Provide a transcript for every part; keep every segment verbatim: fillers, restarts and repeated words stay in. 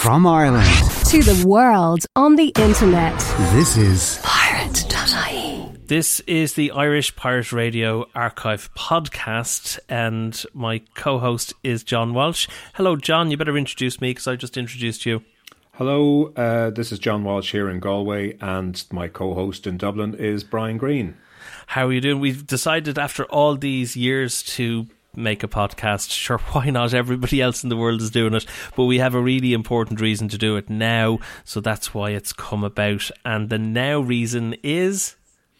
From Ireland to the world on the internet. This is Pirate dot I E. This is the Irish Pirate Radio Archive podcast, and my co-host is John Walsh. Hello, John. You better introduce me because I just introduced you. Hello, uh, this is John Walsh here in Galway, and my co-host in Dublin is Brian Green. How are you doing? We've decided after all these years to make a podcast. Sure, why not? Everybody else in the world is doing it, but we have a really important reason to do it now, so that's why it's come about. And the now reason is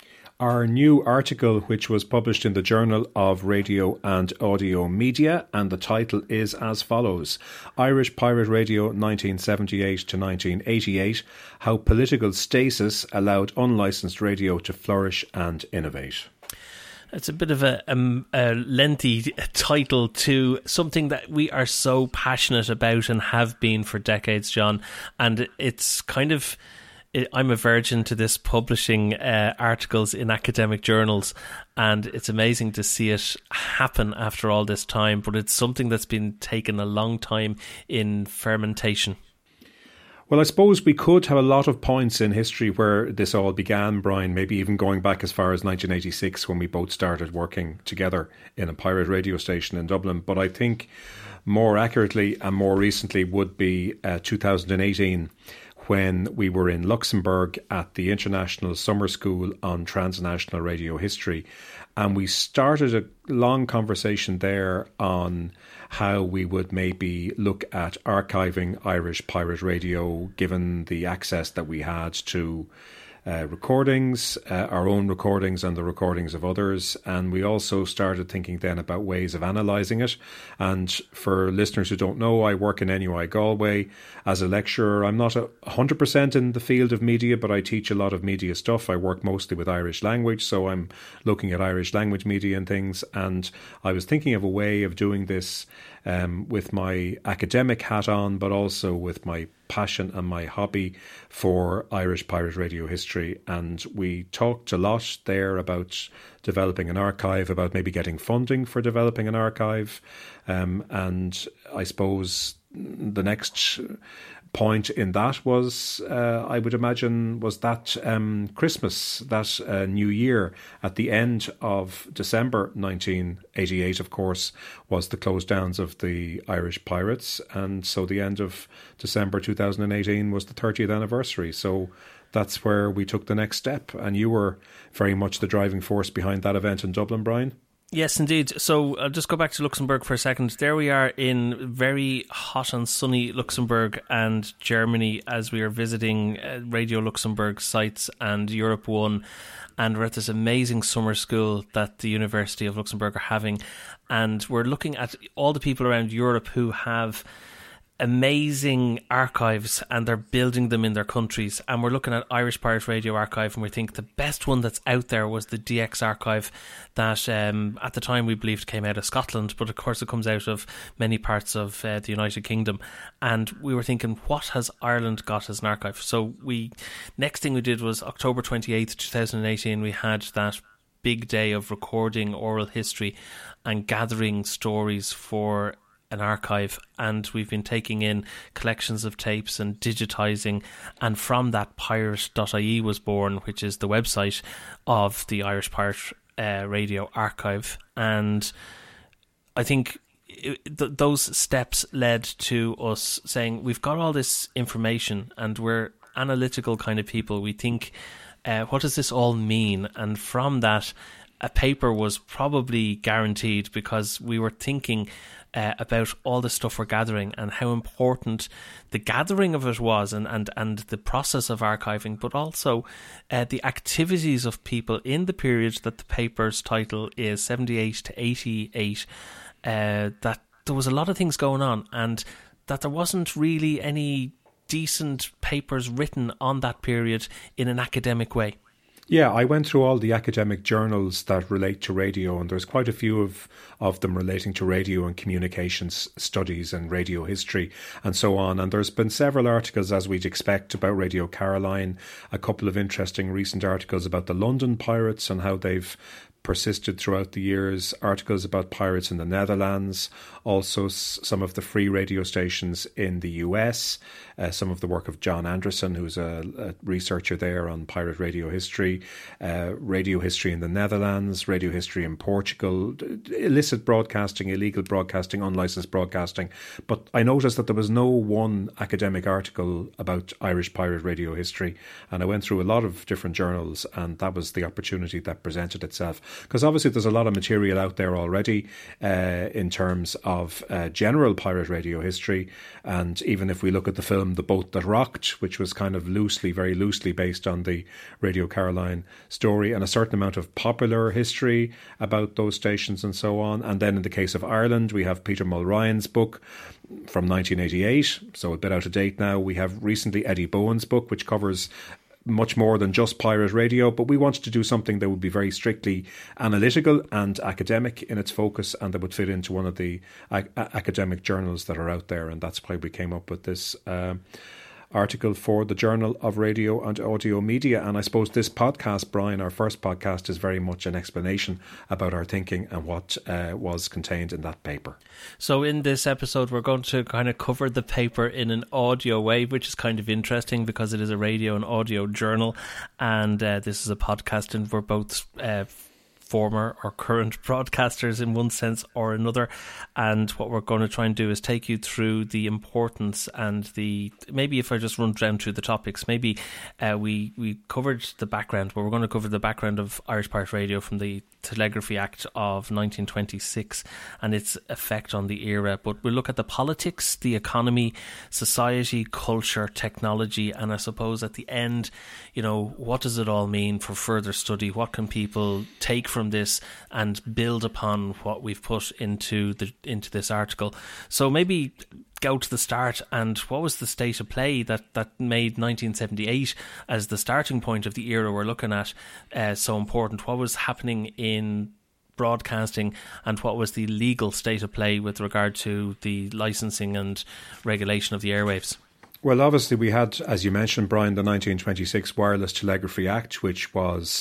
our new article, which was published in the Journal of Radio and Audio Media, and the title is as follows: Irish Pirate Radio nineteen seventy-eight to nineteen eighty-eight, How Political Stasis Allowed Unlicensed Radio to Flourish and Innovate. It's a bit of a, a, a lengthy title to something that we are so passionate about and have been for decades, John. And it's kind of, I'm a virgin to this publishing uh, articles in academic journals, and it's amazing to see it happen after all this time. But it's something that's been taken a long time in fermentation. Well, I suppose we could have a lot of points in history where this all began, Brian, maybe even going back as far as nineteen eighty-six when we both started working together in a pirate radio station in Dublin. But I think more accurately and more recently would be uh, two thousand eighteen, when we were in Luxembourg at the International Summer School on Transnational Radio History. And we started a long conversation there on how we would maybe look at archiving Irish pirate radio, given the access that we had to uh, recordings, uh, our own recordings and the recordings of others. And we also started thinking then about ways of analysing it. And for listeners who don't know, I work in N U I Galway as a lecturer. I'm not a one hundred percent in the field of media, but I teach a lot of media stuff. I work mostly with Irish language, so I'm looking at Irish language media and things. And I was thinking of a way of doing this um, with my academic hat on, but also with my passion and my hobby for Irish pirate radio history. And we talked a lot there about developing an archive, about maybe getting funding for developing an archive. Um, and I suppose the next point in that was, uh, I would imagine, was that um, Christmas, that uh, New Year at the end of December nineteen eighty-eight, of course, was the close downs of the Irish Pirates. And so the end of December two thousand eighteen was the thirtieth anniversary. So that's where we took the next step. And you were very much the driving force behind that event in Dublin, Brian. Yes, indeed. So I'll just go back to Luxembourg for a second. There we are in very hot and sunny Luxembourg and Germany as we are visiting uh, Radio Luxembourg sites and Europe One. And we're at this amazing summer school that the University of Luxembourg are having. And we're looking at all the people around Europe who have amazing archives and they're building them in their countries. And we're looking at Irish Pirate Radio Archive, and we think the best one that's out there was the D X Archive that um, at the time we believed came out of Scotland, but of course it comes out of many parts of uh, the United Kingdom. And we were thinking, what has Ireland got as an archive? So we next thing we did was October twenty-eighth, twenty eighteen, we had that big day of recording oral history and gathering stories for an archive, and we've been taking in collections of tapes and digitising, and from that pirate dot I E was born, which is the website of the Irish Pirate uh, Radio Archive. And I think it, th- those steps led to us saying, we've got all this information and we're analytical kind of people. We think, uh, what does this all mean? And from that, a paper was probably guaranteed, because we were thinking Uh, about all the stuff we're gathering and how important the gathering of it was, and, and, and the process of archiving, but also uh, the activities of people in the period that the paper's title is seventy-eight to eighty-eight, uh, that there was a lot of things going on, and that there wasn't really any decent papers written on that period in an academic way. Yeah, I went through all the academic journals that relate to radio, and there's quite a few of, of them relating to radio and communications studies and radio history and so on. And there's been several articles, as we'd expect, about Radio Caroline, a couple of interesting recent articles about the London Pirates and how they've persisted throughout the years. Articles about pirates in the Netherlands, also s- some of the free radio stations in the U S, uh, some of the work of John Anderson, who's a, a researcher there on pirate radio history, uh, radio history in the Netherlands, radio history in Portugal, illicit broadcasting, illegal broadcasting, unlicensed broadcasting. But I noticed that there was no one academic article about Irish pirate radio history, and I went through a lot of different journals, and that was the opportunity that presented itself. Because obviously there's a lot of material out there already uh, in terms of uh, general pirate radio history, and even if we look at the film The Boat That Rocked, which was kind of loosely, very loosely based on the Radio Caroline story, and a certain amount of popular history about those stations and so on. And then in the case of Ireland, we have Peter Mulryan's book from nineteen eighty-eight, so a bit out of date now. We have recently Eddie Bowen's book, which covers much more than just pirate radio, but we wanted to do something that would be very strictly analytical and academic in its focus, and that would fit into one of the a- academic journals that are out there, and that's why we came up with this uh, article for the Journal of Radio and Audio Media. And I suppose this podcast, Brian, our first podcast, is very much an explanation about our thinking and what uh, was contained in that paper. So in this episode, we're going to kind of cover the paper in an audio way, which is kind of interesting because it is a radio and audio journal, and uh, this is a podcast, and we're both uh, former or current broadcasters in one sense or another. And what we're going to try and do is take you through the importance and the, maybe if I just run down through the topics, maybe uh, we, we covered the background, but we're going to cover the background of Irish Pirate Radio from the Telegraphy Act of nineteen twenty-six and its effect on the era. But we'll look at the politics, the economy, society, culture, technology, and I suppose at the end, you know, what does it all mean for further study? What can people take from this and build upon what we've put into the into this article? So maybe go to the start, and what was the state of play that, that made nineteen seventy-eight as the starting point of the era we're looking at uh, so important? What was happening in broadcasting, and what was the legal state of play with regard to the licensing and regulation of the airwaves? Well, obviously we had, as you mentioned, Brian, the nineteen twenty-six Wireless Telegraphy Act, which was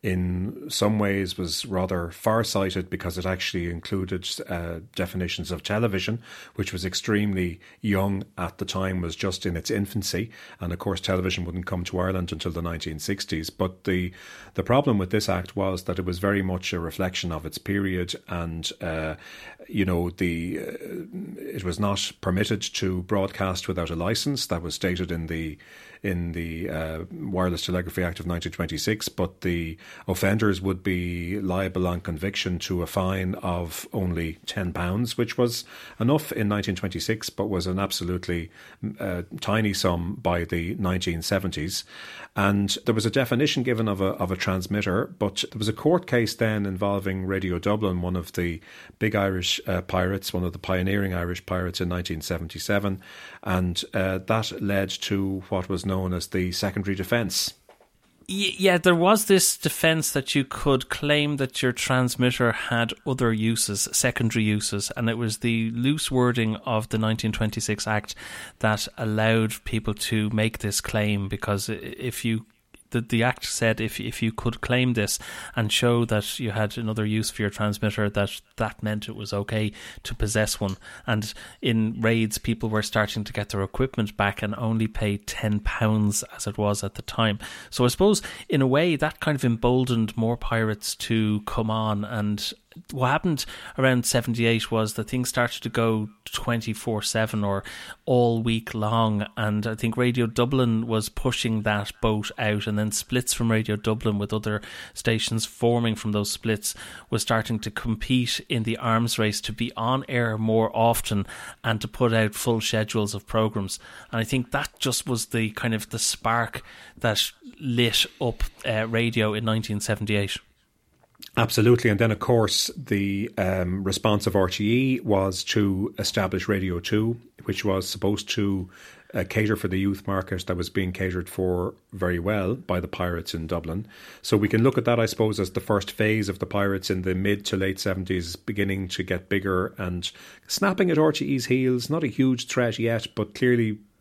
in some ways was rather far-sighted because it actually included uh, definitions of television, which was extremely young at the time, was just in its infancy. And of course, television wouldn't come to Ireland until the nineteen sixties. But the the problem with this act was that it was very much a reflection of its period, and uh, you know, the uh, it was not permitted to broadcast without a licence. That was stated in the in the uh, Wireless Telegraphy Act of nineteen twenty-six, but the offenders would be liable on conviction to a fine of only ten pounds, which was enough in nineteen twenty-six, but was an absolutely uh, tiny sum by the nineteen seventies. And there was a definition given of a of a transmitter, but there was a court case then involving Radio Dublin, one of the big Irish uh, pirates, one of the pioneering Irish pirates in nineteen seventy-seven, and uh, that led to what was known as the secondary defence. Yeah, there was this defence that you could claim that your transmitter had other uses, secondary uses, and it was the loose wording of the nineteen twenty-six Act that allowed people to make this claim, because if you The, the Act said if if you could claim this and show that you had another use for your transmitter, that that meant it was okay to possess one. And in raids, people were starting to get their equipment back and only pay ten pounds as it was at the time. So I suppose in a way that kind of emboldened more pirates to come on. And what happened around seventy-eight was that things started to go twenty-four seven or all week long, and I think Radio Dublin was pushing that boat out, and then splits from Radio Dublin with other stations forming from those splits was starting to compete in the arms race to be on air more often and to put out full schedules of programmes. And I think that just was the kind of the spark that lit up uh, radio in nineteen seventy-eight. Absolutely. And then, of course, the um, response of R T E was to establish Radio two, which was supposed to uh, cater for the youth market that was being catered for very well by the pirates in Dublin. So we can look at that, I suppose, as the first phase of the pirates in the mid to late seventies beginning to get bigger and snapping at R T E's heels. Not a huge threat yet, but clearly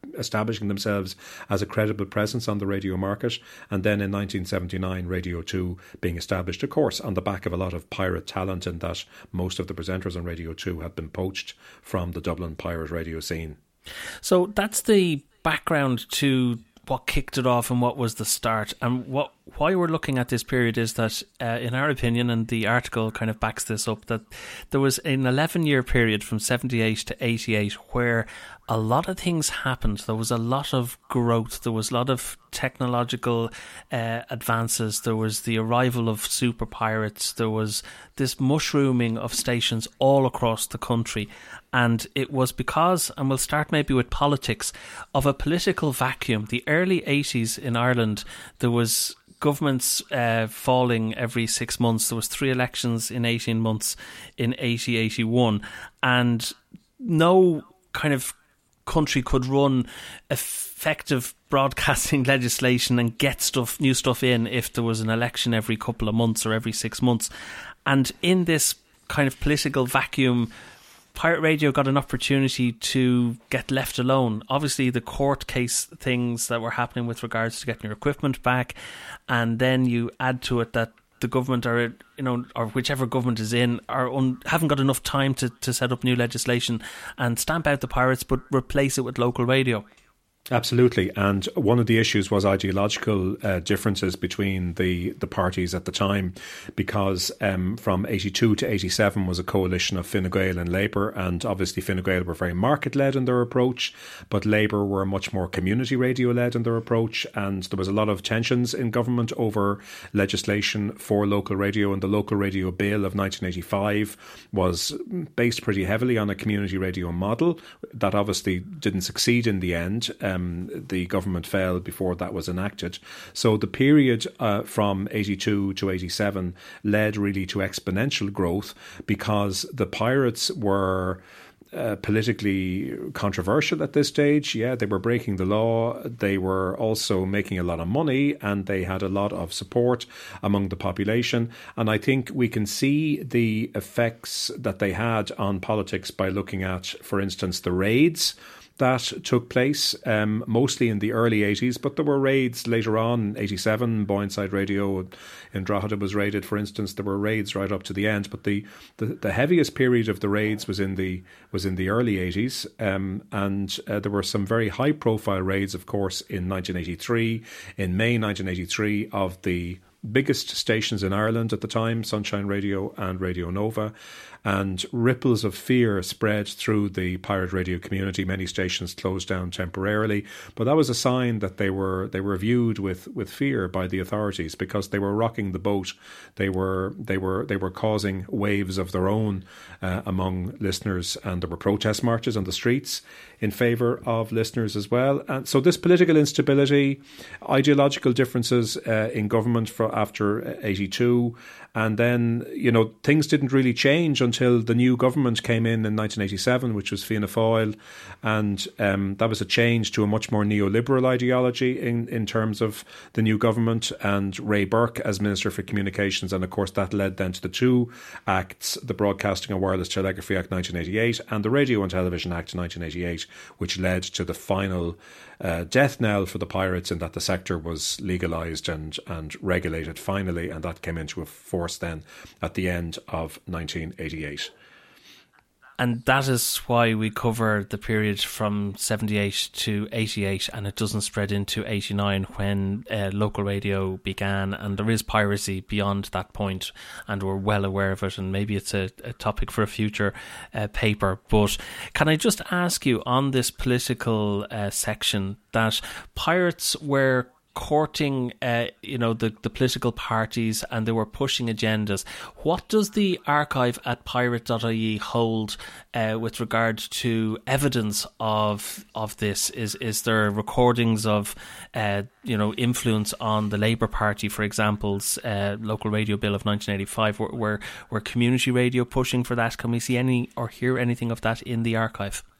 establishing themselves as a credible presence on the radio market. And then in nineteen seventy-nine, Radio two being established, of course, on the back of a lot of pirate talent, in that most of the presenters on Radio two had been poached from the Dublin pirate radio scene. So that's the background to what kicked it off and what was the start. And what why we're looking at this period is that, uh, in our opinion, and the article kind of backs this up, that there was an eleven-year period from seventy-eight to eighty-eight where a lot of things happened. There was a lot of growth. There was a lot of technological uh, advances. There was the arrival of super pirates. There was this mushrooming of stations all across the country. And it was because, and we'll start maybe with politics, of a political vacuum. The early eighties in Ireland, there was governments uh, falling every six months. There was three elections in eighteen months in eighty, eighty-one. And no kind of country could run effective broadcasting legislation and get stuff, new stuff in if there was an election every couple of months or every six months. And in this kind of political vacuum, pirate radio got an opportunity to get left alone. Obviously, the court case things that were happening with regards to getting your equipment back, and then you add to it that the government, or you know, or whichever government is in, are un, haven't got enough time to, to set up new legislation and stamp out the pirates, but replace it with local radio. Absolutely. And one of the issues was ideological uh, differences between the, the parties at the time, because um, from eighty-two to eighty-seven was a coalition of Fine Gael and Labour, and obviously Fine Gael were very market-led in their approach, but Labour were much more community radio-led in their approach, and there was a lot of tensions in government over legislation for local radio, and the Local Radio Bill of nineteen eighty-five was based pretty heavily on a community radio model. That obviously didn't succeed in the end. Um, the government fell before that was enacted. So the period uh, from eighty-two to eighty-seven led really to exponential growth, because the pirates were uh, politically controversial at this stage. Yeah, they were breaking the law. They were also making a lot of money, and they had a lot of support among the population. And I think we can see the effects that they had on politics by looking at, for instance, the raids that took place, um, mostly in the early eighties, but there were raids later on. eighty-seven, Boyneside Radio in Drogheda was raided, for instance. There were raids right up to the end, but the, the, the heaviest period of the raids was in the was in the early eighties, um, and uh, there were some very high profile raids, of course, in nineteen eighty-three, in May nineteen eighty-three, of the biggest stations in Ireland at the time, Sunshine Radio and Radio Nova. And ripples of fear spread through the pirate radio community. Many stations closed down temporarily, but that was a sign that they were they were viewed with, with fear by the authorities, because they were rocking the boat. They were they were they were causing waves of their own uh, among listeners, and there were protest marches on the streets in favour of listeners as well. And so this political instability, ideological differences uh, in government for after eighty-two, and then, you know, things didn't really change until the new government came in in nineteen eighty-seven, which was Fianna Fáil, and um, that was a change to a much more neoliberal ideology in, in terms of the new government, and Ray Burke as Minister for Communications, and of course that led then to the two acts, the Broadcasting and Wireless Telegraphy Act nineteen eighty-eight and the Radio and Television Act nineteen eighty-eight, which led to the final uh, death knell for the pirates, in that the sector was legalised and, and regulated finally, and that came into force then at the end of nineteen eighty-eight. And that is why we cover the period from seventy-eight to eighty-eight, and it doesn't spread into eighty-nine when uh, local radio began, and there is piracy beyond that point, and we're well aware of it, and maybe it's a, a topic for a future uh, paper. But can I just ask you, on this political uh, section, that pirates were courting, uh, you know, the, the political parties, and they were pushing agendas. What does the archive at pirate dot I E hold uh, with regard to evidence of of this? Is is there recordings of, uh, you know, influence on the Labour Party, for example's uh, local radio bill of nineteen eighty-five? Were, were were community radio pushing for that? Can we see any or hear anything of that in the archive?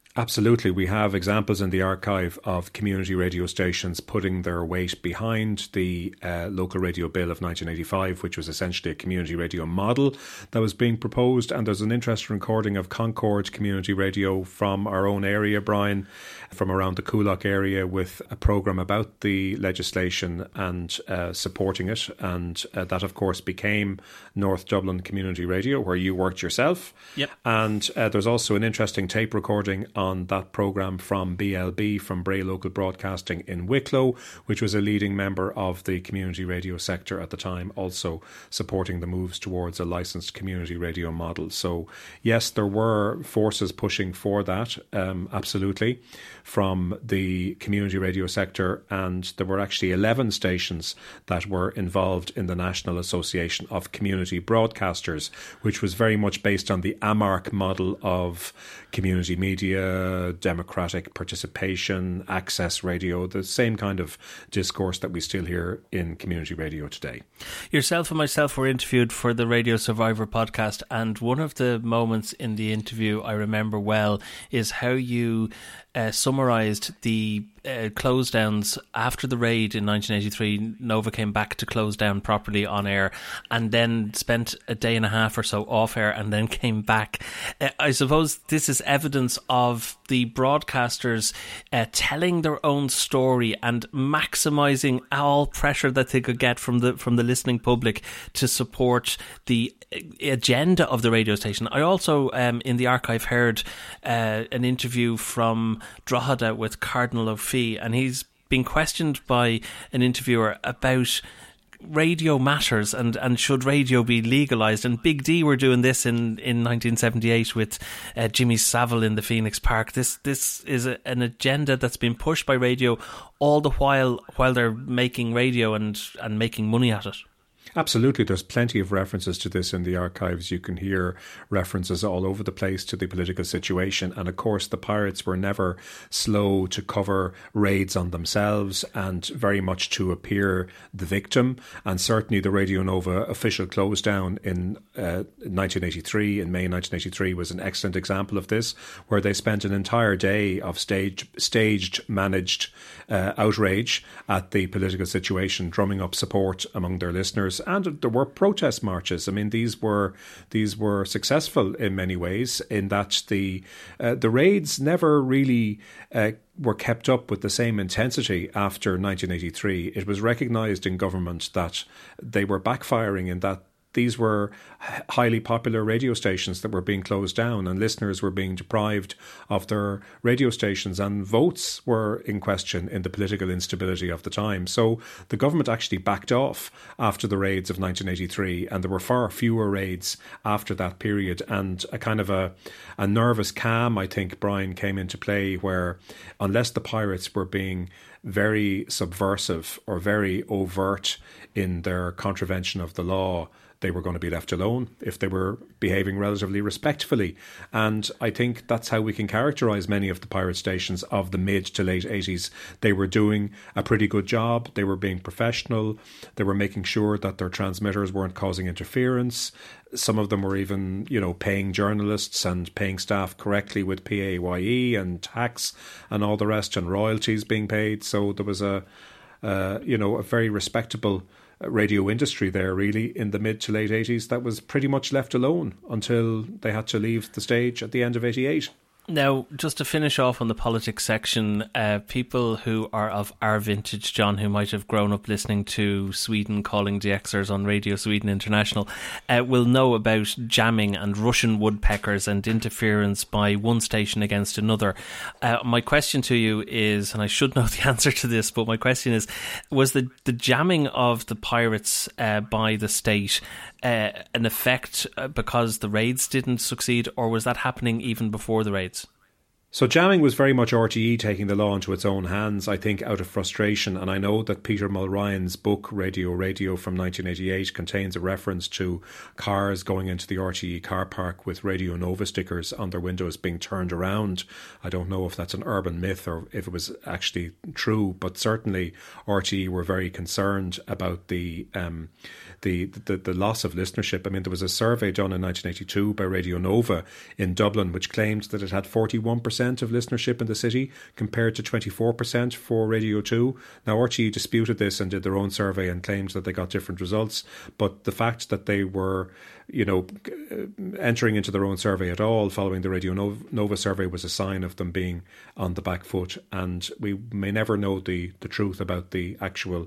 Absolutely. We have examples in the archive of community radio stations putting their weight behind the uh, local radio bill of nineteen eighty-five, which was essentially a community radio model that was being proposed. And there's an interesting recording of Concord Community Radio from our own area, Brian, from around the Coolock area, with a programme about the legislation and uh, supporting it. And uh, that, of course, became North Dublin Community Radio, where you worked yourself. Yep. And uh, there's also an interesting tape recording on that programme from B L B, from Bray Local Broadcasting in Wicklow, which was a leading member of the community radio sector at the time, also supporting the moves towards a licensed community radio model. So yes, there were forces pushing for that, um, absolutely, from the community radio sector, and there were actually eleven stations that were involved in the National Association of Community Broadcasters, which was very much based on the A M A R C model of community media, democratic participation, access radio, the same kind of discourse that we still hear in community radio today. Yourself and myself were interviewed for the Radio Survivor podcast, and one of the moments in the interview I remember well is how you uh, summarised the uh, close downs after the raid in nineteen eighty-three. Nova came back to close down properly on air, and then spent a day and a half or so off air, and then came back. Uh, I suppose this is evidence of the broadcasters uh, telling their own story and maximising all pressure that they could get from the from the listening public to support the agenda of the radio station. I also, um, in the archive, heard uh, an interview from Drogheda with Cardinal O'Fee, and he's been questioned by an interviewer about radio matters and, and should radio be legalised. And Big D were doing this in, in nineteen seventy-eight with uh, Jimmy Savile in the Phoenix Park. This this is a, an agenda that's been pushed by radio all the while while they're making radio and, and making money at it. Absolutely. There's plenty of references to this in the archives. You can hear references all over the place to the political situation. And of course, the pirates were never slow to cover raids on themselves and very much to appear the victim. And certainly the Radio Nova official close down in uh, nineteen eighty-three, in May nineteen eighty-three, was an excellent example of this, where they spent an entire day of staged, staged managed uh, outrage at the political situation, drumming up support among their listeners. And there were protest marches. I mean, these were these were successful in many ways, in that the uh, the raids never really uh, were kept up with the same intensity after nineteen eighty-three. It was recognised in government that they were backfiring, in that these were highly popular radio stations that were being closed down, and listeners were being deprived of their radio stations, and votes were in question in the political instability of the time. So the government actually backed off after the raids of nineteen eighty-three, and there were far fewer raids after that period. And a kind of a, a nervous calm, I think, Brian, came into play, where unless the pirates were being very subversive or very overt in their contravention of the law, they were going to be left alone if they were behaving relatively respectfully. And I think that's how we can characterise many of the pirate stations of the mid to late eighties. They were doing a pretty good job. They were being professional. They were making sure that their transmitters weren't causing interference. Some of them were even, you know, paying journalists and paying staff correctly with P A Y E and tax and all the rest, and royalties being paid. So there was a, uh, you know, a very respectable radio industry there, really, in the mid to late eighties, that was pretty much left alone until they had to leave the stage at the end of eighty-eight. Now, just to finish off on the politics section, uh, people who are of our vintage, John, who might have grown up listening to Sweden Calling D Xers on Radio Sweden International, uh, will know about jamming and Russian woodpeckers and interference by one station against another. Uh, my question to you is, and I should know the answer to this, but my question is, was the, the jamming of the pirates uh, by the state uh, an effect because the raids didn't succeed, or was that happening even before the raids? So jamming was very much R T E taking the law into its own hands, I think, out of frustration. And I know that Peter Mulryan's book, Radio Radio, from nineteen eighty-eight, contains a reference to cars going into the R T E car park with Radio Nova stickers on their windows being turned around. I don't know if that's an urban myth or if it was actually true, but certainly R T E were very concerned about the um, the, the, the loss of listenership. I mean, there was a survey done in nineteen eighty-two by Radio Nova in Dublin which claimed that it had forty-one percent percent of listenership in the city compared to twenty-four percent for Radio two. Now, R T E disputed this and did their own survey and claimed that they got different results. But the fact that they were, you know, entering into their own survey at all following the Radio Nova survey was a sign of them being on the back foot. And we may never know the, the truth about the actual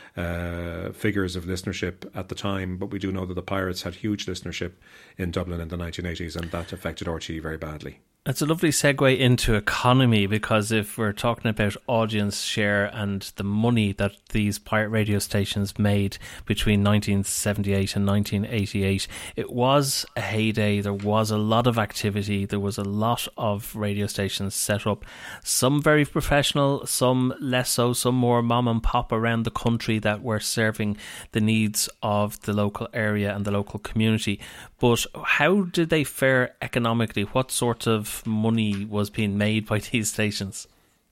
Uh, figures of listenership at the time, but we do know that the Pirates had huge listenership in Dublin in the nineteen eighties, and that affected R T E very badly. It's a lovely segue into economy, because if we're talking about audience share and the money that these pirate radio stations made between nineteen seventy-eight and nineteen eighty-eight, it was a heyday. There was a lot of activity. There was a lot of radio stations set up, some very professional, some less so, some more mom and pop around the country that were serving the needs of the local area and the local community. But how did they fare economically? What sort of money was being made by these stations?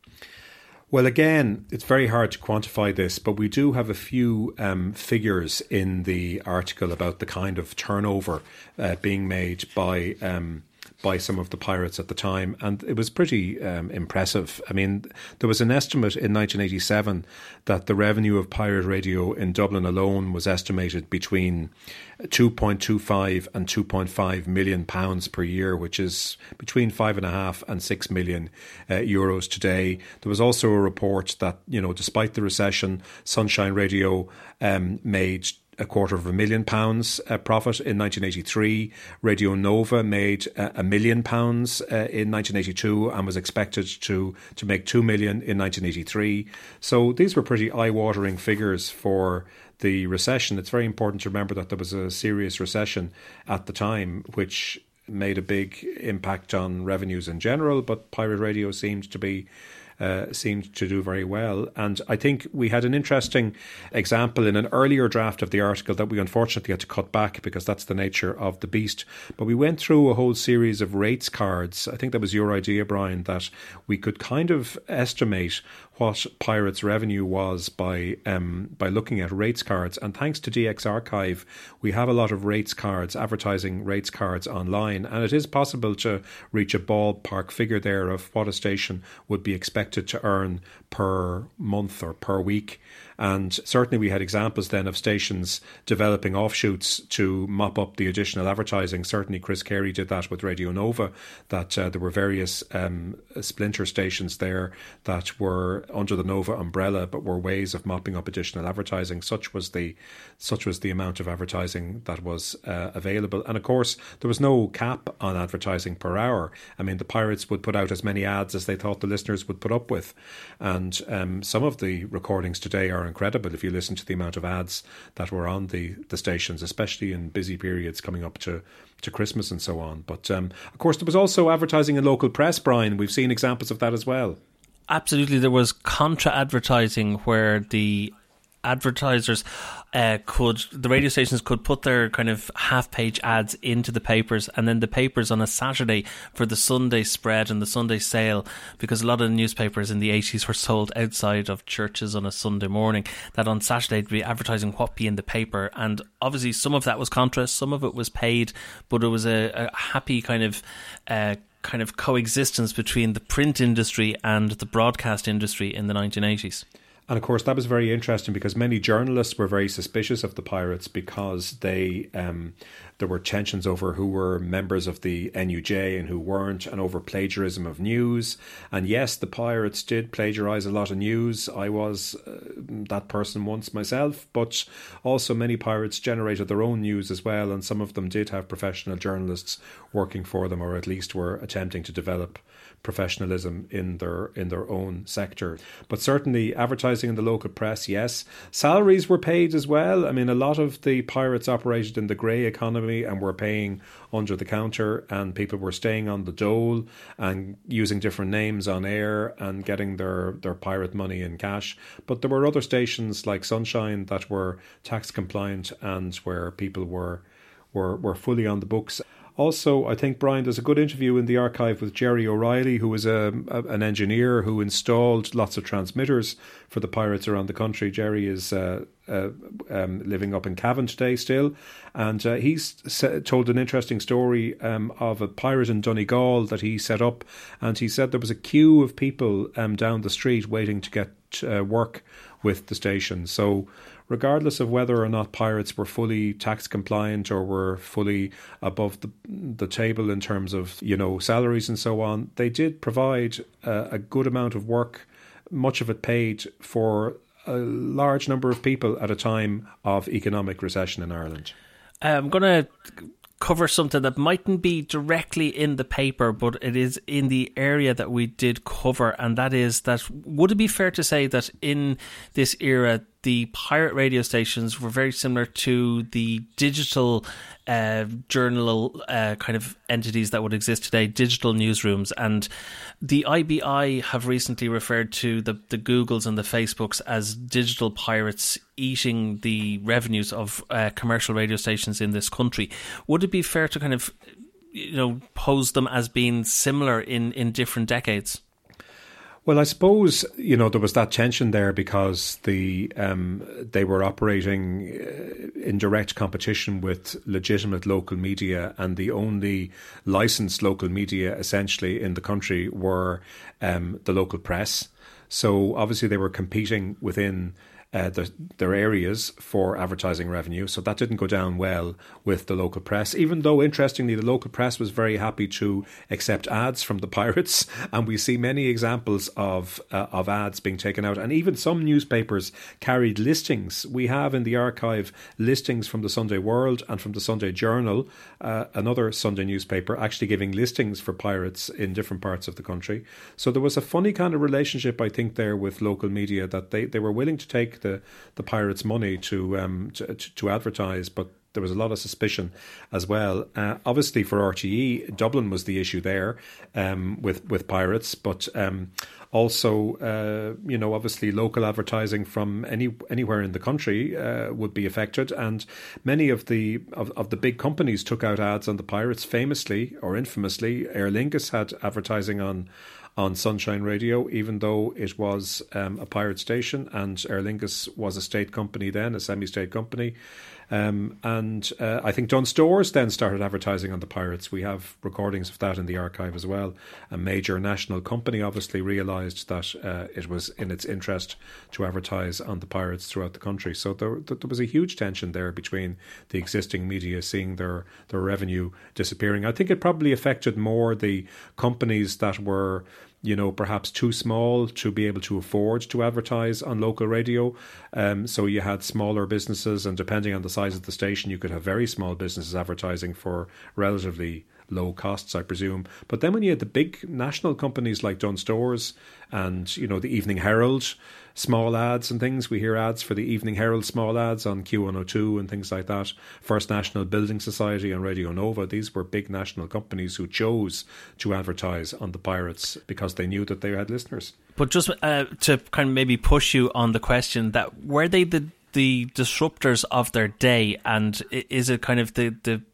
Well, again, it's very hard to quantify this, but we do have a few um, figures in the article about the kind of turnover uh, being made by um, by some of the pirates at the time, and it was pretty um, impressive. I mean, there was an estimate in nineteen eighty-seven that the revenue of pirate radio in Dublin alone was estimated between two point two five and two point five million pounds per year, which is between five and a half and six million uh, euros today. There was also a report that, you know, despite the recession, Sunshine Radio um, made a quarter of a million pounds uh, profit in nineteen eighty-three. Radio Nova made uh, a million pounds uh, in nineteen eighty-two and was expected to to make two million in nineteen eighty-three. So these were pretty eye-watering figures for the recession. It's very important to remember that there was a serious recession at the time, which made a big impact on revenues in general, but pirate radio seemed to be Uh, seemed to do very well. And I think we had an interesting example in an earlier draft of the article that we unfortunately had to cut back because that's the nature of the beast. But we went through a whole series of rates cards. I think that was your idea, Brian, that we could kind of estimate what Pirates' revenue was by um, by looking at rates cards. And thanks to D X Archive, we have a lot of rates cards, advertising rates cards online. And it is possible to reach a ballpark figure there of what a station would be expected to earn per month or per week. And certainly we had examples then of stations developing offshoots to mop up the additional advertising. Certainly Chris Carey did that with Radio Nova, that uh, there were various um, splinter stations there that were under the Nova umbrella but were ways of mopping up additional advertising. Such was the such was the amount of advertising that was uh, available. And of course there was no cap on advertising per hour. I mean, the Pirates would put out as many ads as they thought the listeners would put up with. And um, some of the recordings today are incredible if you listen to the amount of ads that were on the, the stations, especially in busy periods coming up to, to Christmas and so on. But um, of course, there was also advertising in local press, Brian. We've seen examples of that as well. Absolutely. There was contra advertising where the advertisers uh, could, the radio stations could put their kind of half-page ads into the papers, and then the papers on a Saturday for the Sunday spread and the Sunday sale, because a lot of the newspapers in the eighties were sold outside of churches on a Sunday morning, that on Saturday they'd be advertising what be in the paper. And obviously some of that was contra, some of it was paid, but it was a, a happy kind of uh, kind of coexistence between the print industry and the broadcast industry in the nineteen eighties. And of course, that was very interesting because many journalists were very suspicious of the Pirates because they um, there were tensions over who were members of the N U J and who weren't, and over plagiarism of news. And yes, the Pirates did plagiarise a lot of news. I was uh, that person once myself, but also many Pirates generated their own news as well, and some of them did have professional journalists working for them, or at least were attempting to develop professionalism in their in their own sector. But certainly advertising in the local press, yes. Salaries were paid as well. I mean, a lot of the Pirates operated in the grey economy and were paying under the counter, and people were staying on the dole and using different names on air and getting their, their pirate money in cash. But there were other stations like Sunshine that were tax compliant and where people were were, were fully on the books. Also, I think, Brian, there's a good interview in the archive with Jerry O'Reilly, who was a, a, an engineer who installed lots of transmitters for the pirates around the country. Jerry is uh, uh, um, living up in Cavan today still, and uh, he's told an interesting story um, of a pirate in Donegal that he set up, and he said there was a queue of people um, down the street waiting to get uh, work with the station. So regardless of whether or not pirates were fully tax compliant or were fully above the the table in terms of, you know, salaries and so on, they did provide a, a good amount of work, much of it paid, for a large number of people at a time of economic recession in Ireland. I'm going to cover something that mightn't be directly in the paper, but it is in the area that we did cover, and that is that, would it be fair to say that in this era the pirate radio stations were very similar to the digital uh, journal uh, kind of entities that would exist today, digital newsrooms? And the I B I have recently referred to the, the Googles and the Facebooks as digital pirates eating the revenues of uh, commercial radio stations in this country. Would it be fair to kind of, you know, pose them as being similar in, in different decades? Well, I suppose, you know, there was that tension there because the um, they were operating in direct competition with legitimate local media, and the only licensed local media essentially in the country were um, the local press. So obviously they were competing within Uh, the, their areas for advertising revenue. So that didn't go down well with the local press, even though, interestingly, the local press was very happy to accept ads from the pirates. And we see many examples of uh, of ads being taken out. And even some newspapers carried listings. We have in the archive listings from the Sunday World and from the Sunday Journal, uh, another Sunday newspaper, actually giving listings for pirates in different parts of the country. So there was a funny kind of relationship, I think, there with local media, that they, they were willing to take the, the pirates' money to, um, to to advertise, but there was a lot of suspicion as well. Uh, obviously, for R T E, Dublin was the issue there um, with with pirates, but um, also, uh, you know, obviously, local advertising from any anywhere in the country uh, would be affected, and many of the of, of the big companies took out ads on the pirates. Famously or infamously, Aer Lingus had advertising on. on Sunshine Radio, even though it was um, a pirate station, and Aer Lingus was a state company then, a semi-state company. Um, and uh, I think Dunnes Stores then started advertising on the pirates. We have recordings of that in the archive as well. A major national company obviously realised that uh, it was in its interest to advertise on the pirates throughout the country. So there, there was a huge tension there between the existing media seeing their, their revenue disappearing. I think it probably affected more the companies that were, you know, perhaps too small to be able to afford to advertise on local radio. Um, so you had smaller businesses, and depending on the size of the station, you could have very small businesses advertising for relatively low costs, I presume. But then when you had the big national companies like Dunnes Stores and, you know, the Evening Herald, small ads and things. We hear ads for the Evening Herald small ads on Q one oh two and things like that. First National Building Society on Radio Nova. These were big national companies who chose to advertise on the pirates because they knew that they had listeners. But just uh, to kind of maybe push you on the question, that were they the, the disruptors of their day, and is it kind of the, the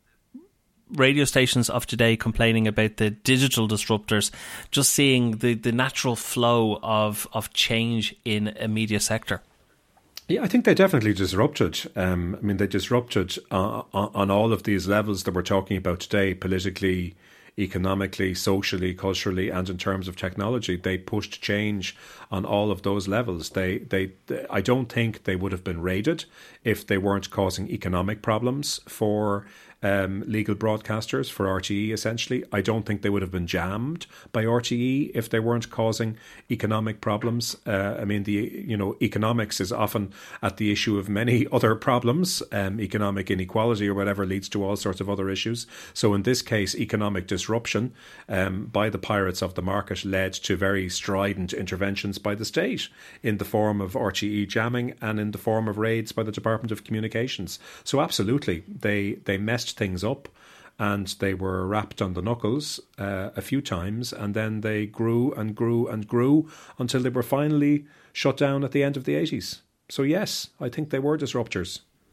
radio stations of today complaining about the digital disruptors, just seeing the, the natural flow of, of change in a media sector? Yeah, I think they definitely disrupted. Um, I mean, they disrupted uh, on all of these levels that we're talking about today, politically, economically, socially, culturally, and in terms of technology. They pushed change on all of those levels. They, they, they, I don't think they would have been raided if they weren't causing economic problems for um, legal broadcasters, for R T E essentially. I don't think they would have been jammed by R T E if they weren't causing economic problems. Uh, I mean, the you know economics is often at the issue of many other problems. Um, economic inequality or whatever leads to all sorts of other issues. So in this case, economic disruption um, by the pirates of the market led to very strident interventions by the state in the form of R T E jamming and in the form of raids by the Department of Communications. So absolutely, they they messed things up, and they were rapped on the knuckles uh, a few times, and then they grew and grew and grew until they were finally shut down at the end of the eighties. So yes, I think they were disruptors.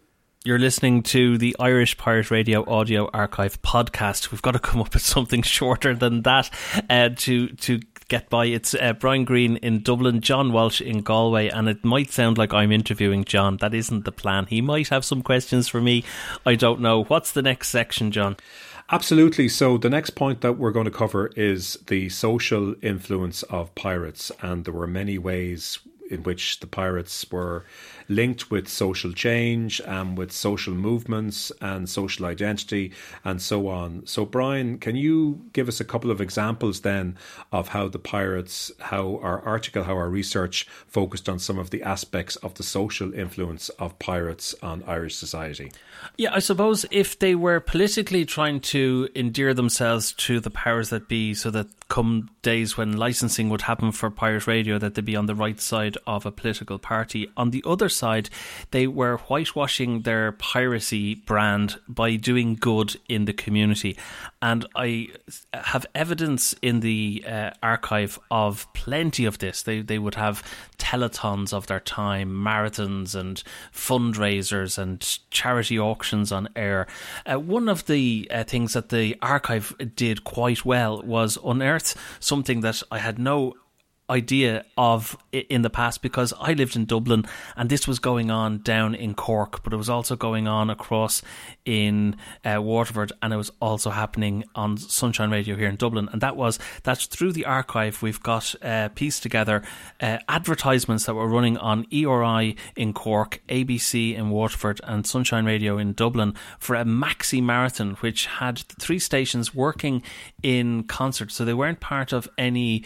You're listening to the Irish Pirate Radio Audio Archive podcast. We've got to come up with something shorter than that uh, to to get by. It's uh, Brian Greene in Dublin, John Walsh in Galway, and it might sound like I'm interviewing John. That isn't the plan. He might have some questions for me. I don't know. What's the next section, John? Absolutely. So the next point that we're going to cover is the social influence of pirates, and there were many ways in which the pirates were linked with social change and with social movements and social identity and so on. So Brian, can you give us a couple of examples then of how the pirates, how our article, how our research focused on some of the aspects of the social influence of pirates on Irish society? Yeah, I suppose if they were politically trying to endear themselves to the powers that be, so that come days when licensing would happen for pirate radio, that they'd be on the right side of a political party. On the other side, they were whitewashing their piracy brand by doing good in the community. And I have evidence in the uh, archive of plenty of this. They they would have telethons of their time, marathons and fundraisers and charity auctions on air. Uh, one of the uh, things that the archive did quite well was unearth something that I had no idea of in the past, because I lived in Dublin and this was going on down in Cork, but it was also going on across in uh, Waterford, and it was also happening on Sunshine Radio here in Dublin. And that was that's through the archive we've got uh, pieced together uh, advertisements that were running on E R I in Cork, A B C in Waterford and Sunshine Radio in Dublin for a maxi marathon, which had three stations working in concert. So they weren't part of any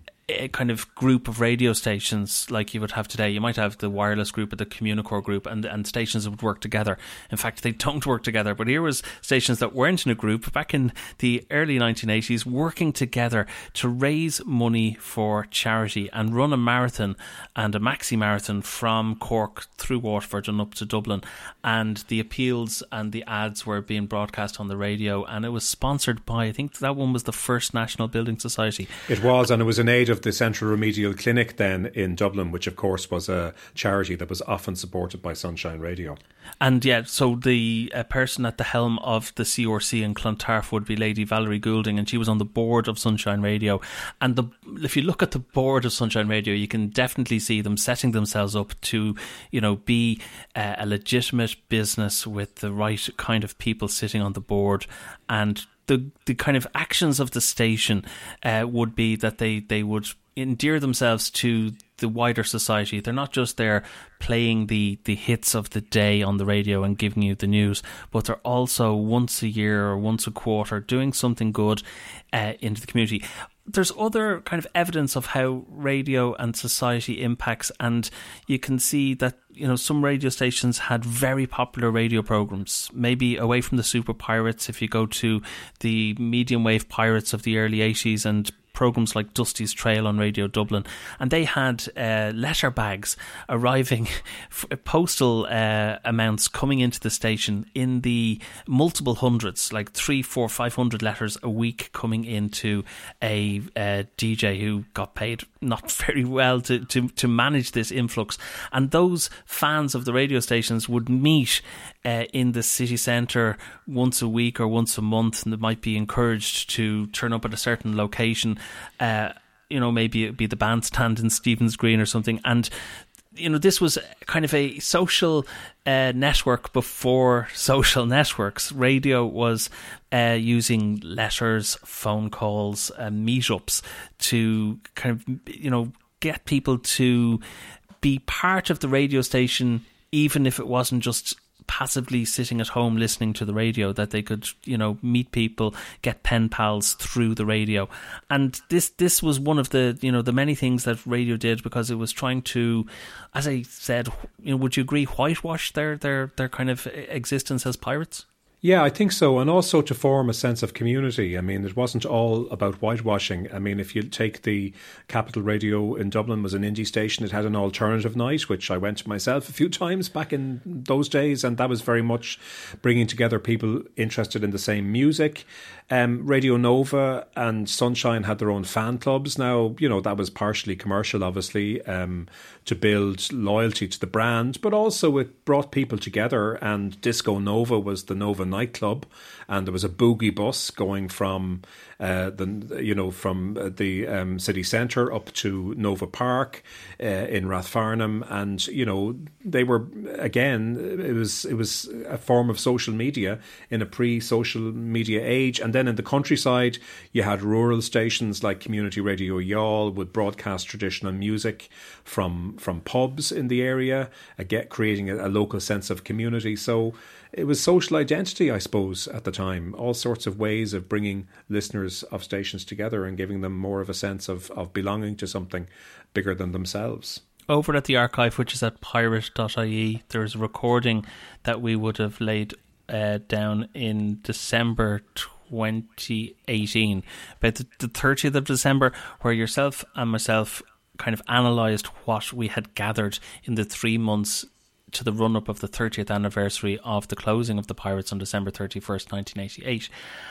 a kind of group of radio stations like you would have today. You might have the wireless group or the Communicore group, and and stations that would work together. In fact, they don't work together, but here was stations that weren't in a group back in the early nineteen eighties working together to raise money for charity and run a marathon and a maxi marathon from Cork through Waterford and up to Dublin. And the appeals and the ads were being broadcast on the radio, and it was sponsored by, I think that one was the First National Building Society. It was, and it was in aid of the Central Remedial Clinic then in Dublin, which of course was a charity that was often supported by Sunshine Radio. And yeah, so the uh, person at the helm of the C R C in Clontarf would be Lady Valerie Goulding, and she was on the board of Sunshine Radio. And the, if you look at the board of Sunshine Radio, you can definitely see them setting themselves up to, you know, be uh, a legitimate business with the right kind of people sitting on the board. And the the kind of actions of the station uh, would be that they, they would endear themselves to the wider society. They're not just there playing the, the hits of the day on the radio and giving you the news, but they're also once a year or once a quarter doing something good uh, into the community. There's other kind of evidence of how radio and society impacts, and you can see that, you know, some radio stations had very popular radio programs, maybe away from the super pirates. If you go to the medium wave pirates of the early eighties and programs like Dusty's Trail on Radio Dublin, and they had uh, letter bags arriving, f- postal uh, amounts coming into the station in the multiple hundreds, like three, four, five hundred letters a week coming into a uh, D J who got paid not very well to, to, to manage this influx. And those fans of the radio stations would meet uh, in the city centre once a week or once a month, and they might be encouraged to turn up at a certain location. Uh, you know, maybe it'd be the bandstand in Stephen's Green or something. And, you know, this was kind of a social uh, network before social networks. Radio was uh, using letters, phone calls, uh, meetups to kind of, you know, get people to be part of the radio station, even if it wasn't just passively sitting at home listening to the radio, that they could, you know, meet people, get pen pals through the radio. And this this was one of the, you know, the many things that radio did, because it was trying to, as I said, you know, would you agree, whitewash their their their kind of existence as pirates? Yeah, I think so. And also to form a sense of community. I mean, it wasn't all about whitewashing. I mean, if you take the Capital Radio in Dublin was an indie station, it had an alternative night, which I went to myself a few times back in those days. And that was very much bringing together people interested in the same music. Um, Radio Nova and Sunshine had their own fan clubs. Now, you know, that was partially commercial, obviously, um, to build loyalty to the brand, but also it brought people together. And Disco Nova was the Nova nightclub, and there was a boogie bus going from uh, the you know from the um, city centre up to Nova Park uh, in Rathfarnham, and you know they were again it was it was a form of social media in a pre-social media age. And then in the countryside you had rural stations like Community Radio Youghal would broadcast traditional music from from pubs in the area, again creating a, a local sense of community. So it was social identity, I suppose, at the time. All sorts of ways of bringing listeners of stations together and giving them more of a sense of, of belonging to something bigger than themselves. Over at the archive, which is at pirate dot I E, there's a recording that we would have laid uh, down in December twenty eighteen, about the, the thirtieth of December, where yourself and myself kind of analysed what we had gathered in the three months to the run-up of the thirtieth anniversary of the closing of the Pirates on December thirty-first, nineteen eighty-eight.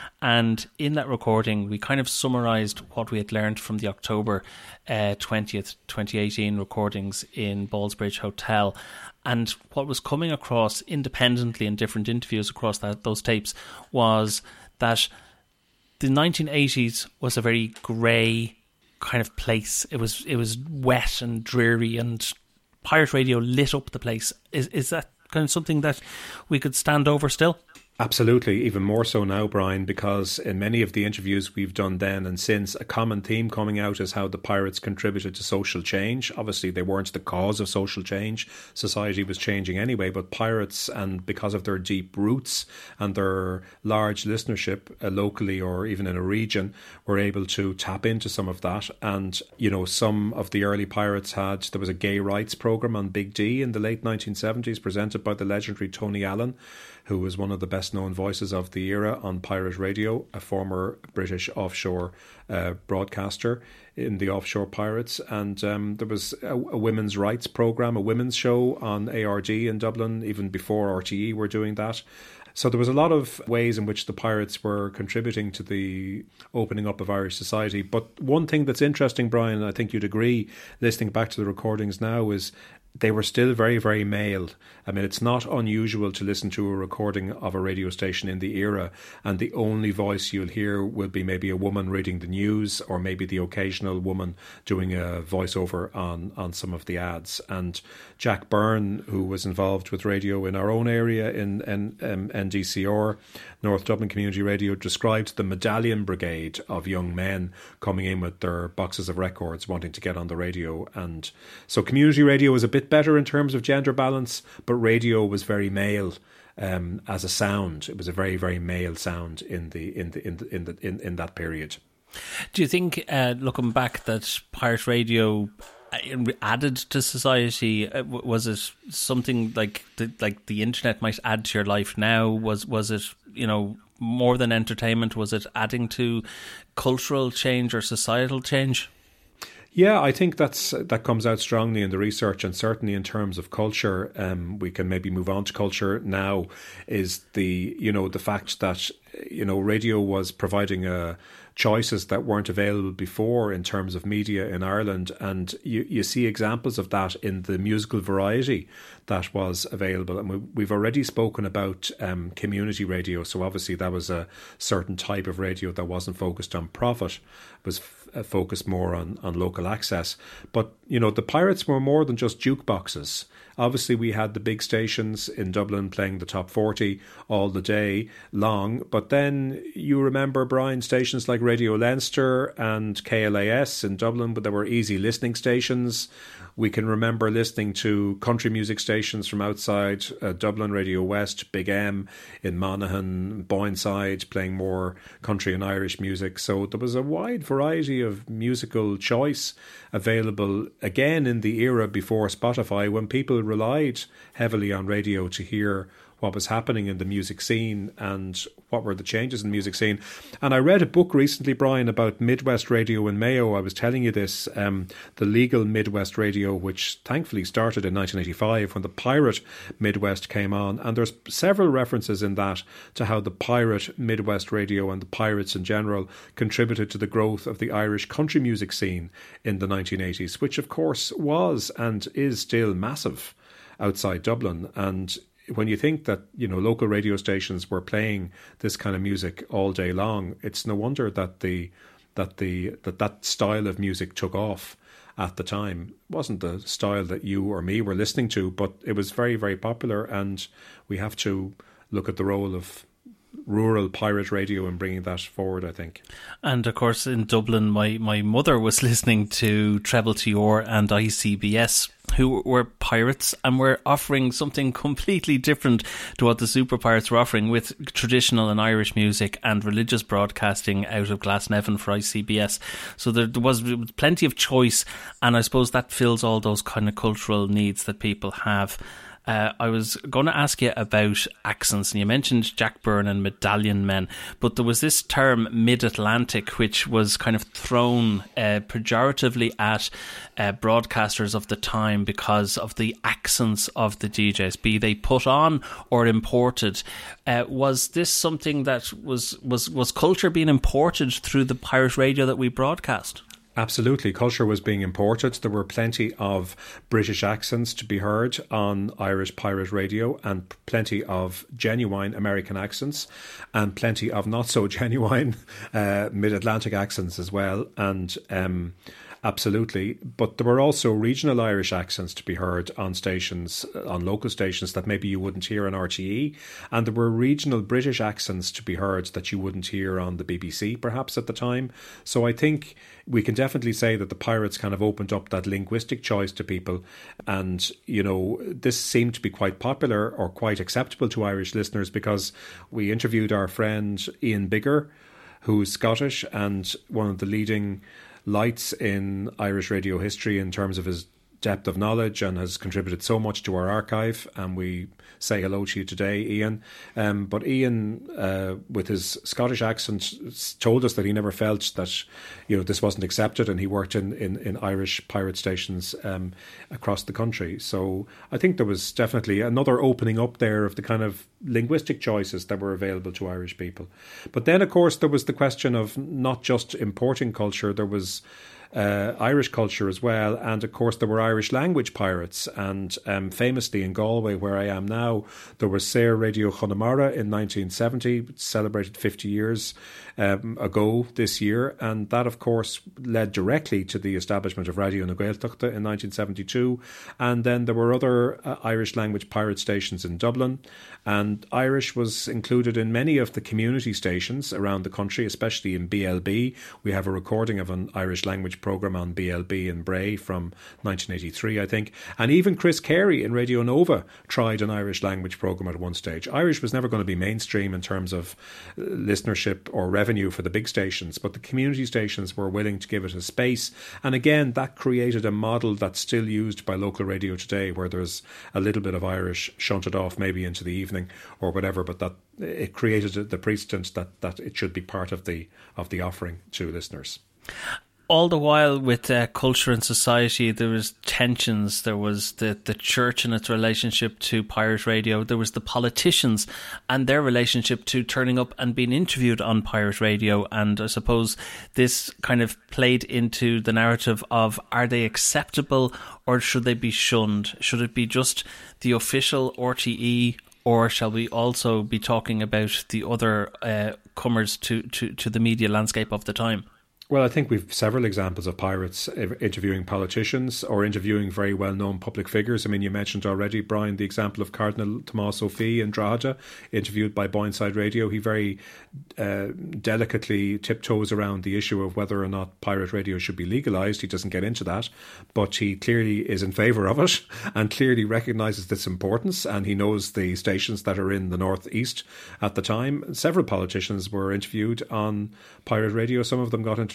And in that recording, we kind of summarised what we had learned from the October uh, twentieth, twenty eighteen recordings in Ballsbridge Hotel. And what was coming across independently in different interviews across that, those tapes was that the nineteen eighties was a very grey kind of place. It was it was wet and dreary, and Pirate Radio lit up the place. Is is that kind of something that we could stand over still? Absolutely, even more so now, Brian, because in many of the interviews we've done then and since, a common theme coming out is how the Pirates contributed to social change. Obviously, they weren't the cause of social change. Society was changing anyway, but Pirates, and because of their deep roots and their large listenership uh, locally or even in a region, were able to tap into some of that. And, you know, some of the early Pirates had, there was a gay rights programme on Big D in the late nineteen seventies presented by the legendary Tony Allen, who was one of the best-known voices of the era on Pirate Radio, a former British offshore uh, broadcaster in the Offshore Pirates. And um, there was a, a women's rights programme, a women's show on A R D in Dublin, even before R T E were doing that. So there was a lot of ways in which the Pirates were contributing to the opening up of Irish society. But one thing that's interesting, Brian, I think you'd agree, listening back to the recordings now, is they were still very, very male. I mean, it's not unusual to listen to a recording of a radio station in the era and the only voice you'll hear will be maybe a woman reading the news or maybe the occasional woman doing a voiceover on, on some of the ads. And Jack Byrne, who was involved with radio in our own area in, in um, N D C R, North Dublin Community Radio, described the medallion brigade of young men coming in with their boxes of records wanting to get on the radio. And so community radio was a bit better in terms of gender balance, but radio was very male um, as a sound. It was a very, very male sound in the in the in the, in, the, in, in that period. Do you think, uh, looking back, that Pirate Radio added to society? Was it something like the, like the internet might add to your life now? Was was it, you know, more than entertainment? Was it adding to cultural change or societal change? Yeah, I think that's that comes out strongly in the research, and certainly in terms of culture. Um, we can maybe move on to culture now. Is the you know the fact that you know radio was providing a choices that weren't available before in terms of media in Ireland, and you, you see examples of that in the musical variety that was available. And we, we've already spoken about um, community radio, so obviously that was a certain type of radio that wasn't focused on profit, was f- focused more on, on local access. But, you know, the Pirates were more than just jukeboxes. Obviously, we had the big stations in Dublin playing the top forty all the day long. But then you remember, Brian, stations like Radio Leinster and K L A S in Dublin, but there were easy listening stations. We can remember listening to country music stations from outside uh, Dublin, Radio West, Big M in Monaghan, Boyneside, playing more country and Irish music. So there was a wide variety of musical choice available, again, in the era before Spotify, when people relied heavily on radio to hear what was happening in the music scene and what were the changes in the music scene. And I read a book recently, Brian, about Midwest Radio in Mayo. I was telling you this, um, the legal Midwest Radio, which thankfully started in nineteen eighty-five when the pirate Midwest came on. And there's several references in that to how the pirate Midwest Radio and the pirates in general contributed to the growth of the Irish country music scene in the nineteen eighties, which of course was and is still massive outside Dublin. And when you think that, you know, local radio stations were playing this kind of music all day long, it's no wonder that the that the that that style of music took off at the time. It wasn't the style that you or me were listening to, but it was very, very popular, and we have to look at the role of rural pirate radio and bringing that forward, I think. And of course in Dublin my, my mother was listening to Treble T R and I C B S, who were pirates and were offering something completely different to what the Super Pirates were offering, with traditional and Irish music and religious broadcasting out of Glasnevin for I C B S. So there was plenty of choice, and I suppose that fills all those kind of cultural needs that people have. Uh, I was going to ask you about accents, and you mentioned Jack Byrne and Medallion Men, but there was this term Mid-Atlantic which was kind of thrown uh, pejoratively at uh, broadcasters of the time because of the accents of the D Js, be they put on or imported. Uh, was this something that was, was, was culture being imported through the pirate radio that we broadcast? Absolutely. Culture was being imported. There were plenty of British accents to be heard on Irish pirate radio, and plenty of genuine American accents, and plenty of not so genuine uh, mid-Atlantic accents as well. And um, absolutely. But there were also regional Irish accents to be heard on stations, on local stations that maybe you wouldn't hear on R T E. And there were regional British accents to be heard that you wouldn't hear on the B B C perhaps at the time. So I think we can definitely say that the pirates kind of opened up that linguistic choice to people. And, you know, this seemed to be quite popular or quite acceptable to Irish listeners, because we interviewed our friend Ian Bigger, who's Scottish and one of the leading lights in Irish radio history in terms of his depth of knowledge, and has contributed so much to our archive. And we say hello to you today, Ian. Um, but Ian, uh, with his Scottish accent, told us that he never felt that, you know, this wasn't accepted, and he worked in, in, in Irish pirate stations um, across the country. So I think there was definitely another opening up there of the kind of linguistic choices that were available to Irish people. But then, of course, there was the question of not just importing culture, there was Uh, Irish culture as well. And of course there were Irish language pirates, and um, famously in Galway, where I am now, there was Sayre Radio Connemara in nineteen seventy, celebrated fifty years um, ago this year, and that of course led directly to the establishment of Radio na Gaeltachta in nineteen seventy-two. And then there were other uh, Irish language pirate stations in Dublin, and Irish was included in many of the community stations around the country, especially in B L B. We have a recording of an Irish language programme on B L B in Bray from nineteen eighty-three, I think. And even Chris Carey in Radio Nova tried an Irish language programme at one stage. Irish was never going to be mainstream in terms of listenership or revenue for the big stations, but the community stations were willing to give it a space. And again, that created a model that's still used by local radio today, where there's a little bit of Irish shunted off maybe into the evening or whatever, but that it created the precedent that, that it should be part of the of the offering to listeners. All the while, with uh, culture and society, there was tensions. There was the, the church and its relationship to pirate radio. There was the politicians and their relationship to turning up and being interviewed on pirate radio. And I suppose this kind of played into the narrative of, are they acceptable or should they be shunned? Should it be just the official R T E, or shall we also be talking about the other uh, comers to, to, to the media landscape of the time? Well, I think we've several examples of pirates interviewing politicians or interviewing very well-known public figures. I mean, you mentioned already, Brian, the example of Cardinal Tomás Ó Fiaich in Drogheda, interviewed by Boyneside Radio. He very uh, delicately tiptoes around the issue of whether or not pirate radio should be legalised. He doesn't get into that, but he clearly is in favour of it and clearly recognises its importance, and he knows the stations that are in the northeast at the time. Several politicians were interviewed on pirate radio. Some of them got into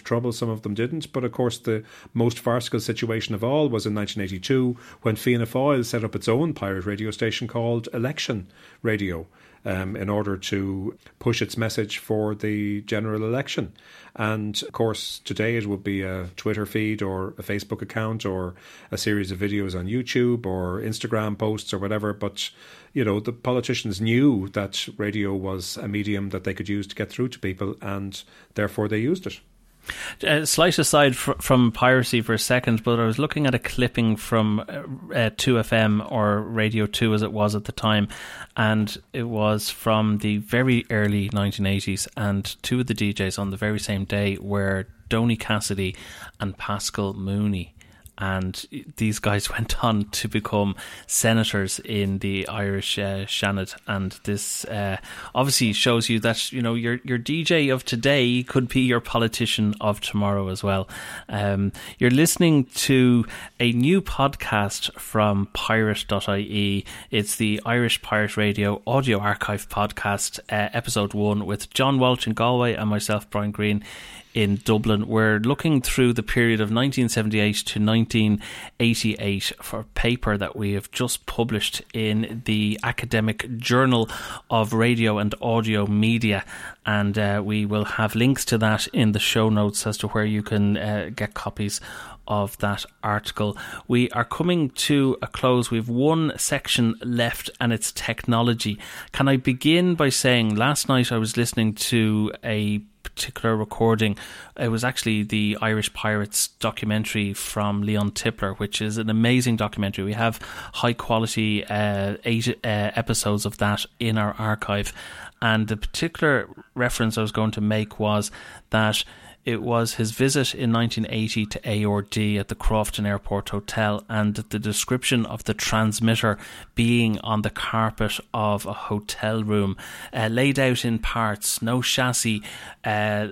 trouble, some of them didn't. But of course, the most farcical situation of all was in nineteen eighty-two when Fianna Fáil set up its own pirate radio station called Election Radio, Um, in order to push its message for the general election. And of course, today it would be a Twitter feed or a Facebook account or a series of videos on YouTube or Instagram posts or whatever. But, you know, the politicians knew that radio was a medium that they could use to get through to people, and therefore they used it. Uh, slight aside fr- from piracy for a second, but I was looking at a clipping from uh, two F M, or Radio two as it was at the time, and it was from the very early nineteen eighties, and two of the D Js on the very same day were Donny Cassidy and Pascal Mooney. And these guys went on to become senators in the Irish uh, Seanad, and this uh, obviously shows you that, you know, your your D J of today could be your politician of tomorrow as well. Um, you're listening to a new podcast from pirate dot I E. It's the Irish Pirate Radio Audio Archive podcast, uh, episode one, with John Walsh in Galway and myself, Brian Greene, in Dublin. We're looking through the period of nineteen seventy-eight to nineteen eighty-eight for a paper that we have just published in the Academic Journal of Radio and Audio Media, and uh, we will have links to that in the show notes as to where you can uh, get copies of that article. We are coming to a close. We have one section left, and it's technology. Can I begin by saying, last night I was listening to a particular recording. It was actually the Irish Pirates documentary from Leon Tipler, which is an amazing documentary. We have high quality uh, eight uh, episodes of that in our archive, and the particular reference I was going to make was that it was his visit in nineteen eighty to A R D at the Crofton Airport Hotel, and the description of the transmitter being on the carpet of a hotel room, uh, laid out in parts, no chassis, uh,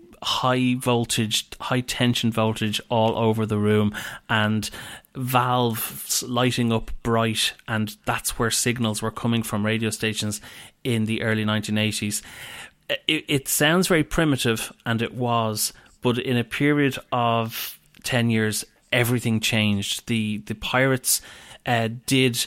high voltage, high tension voltage all over the room, and valves lighting up bright, and that's where signals were coming from radio stations in the early nineteen eighties. It, it sounds very primitive, and it was, but in a period of ten years, everything changed. The the pirates uh, did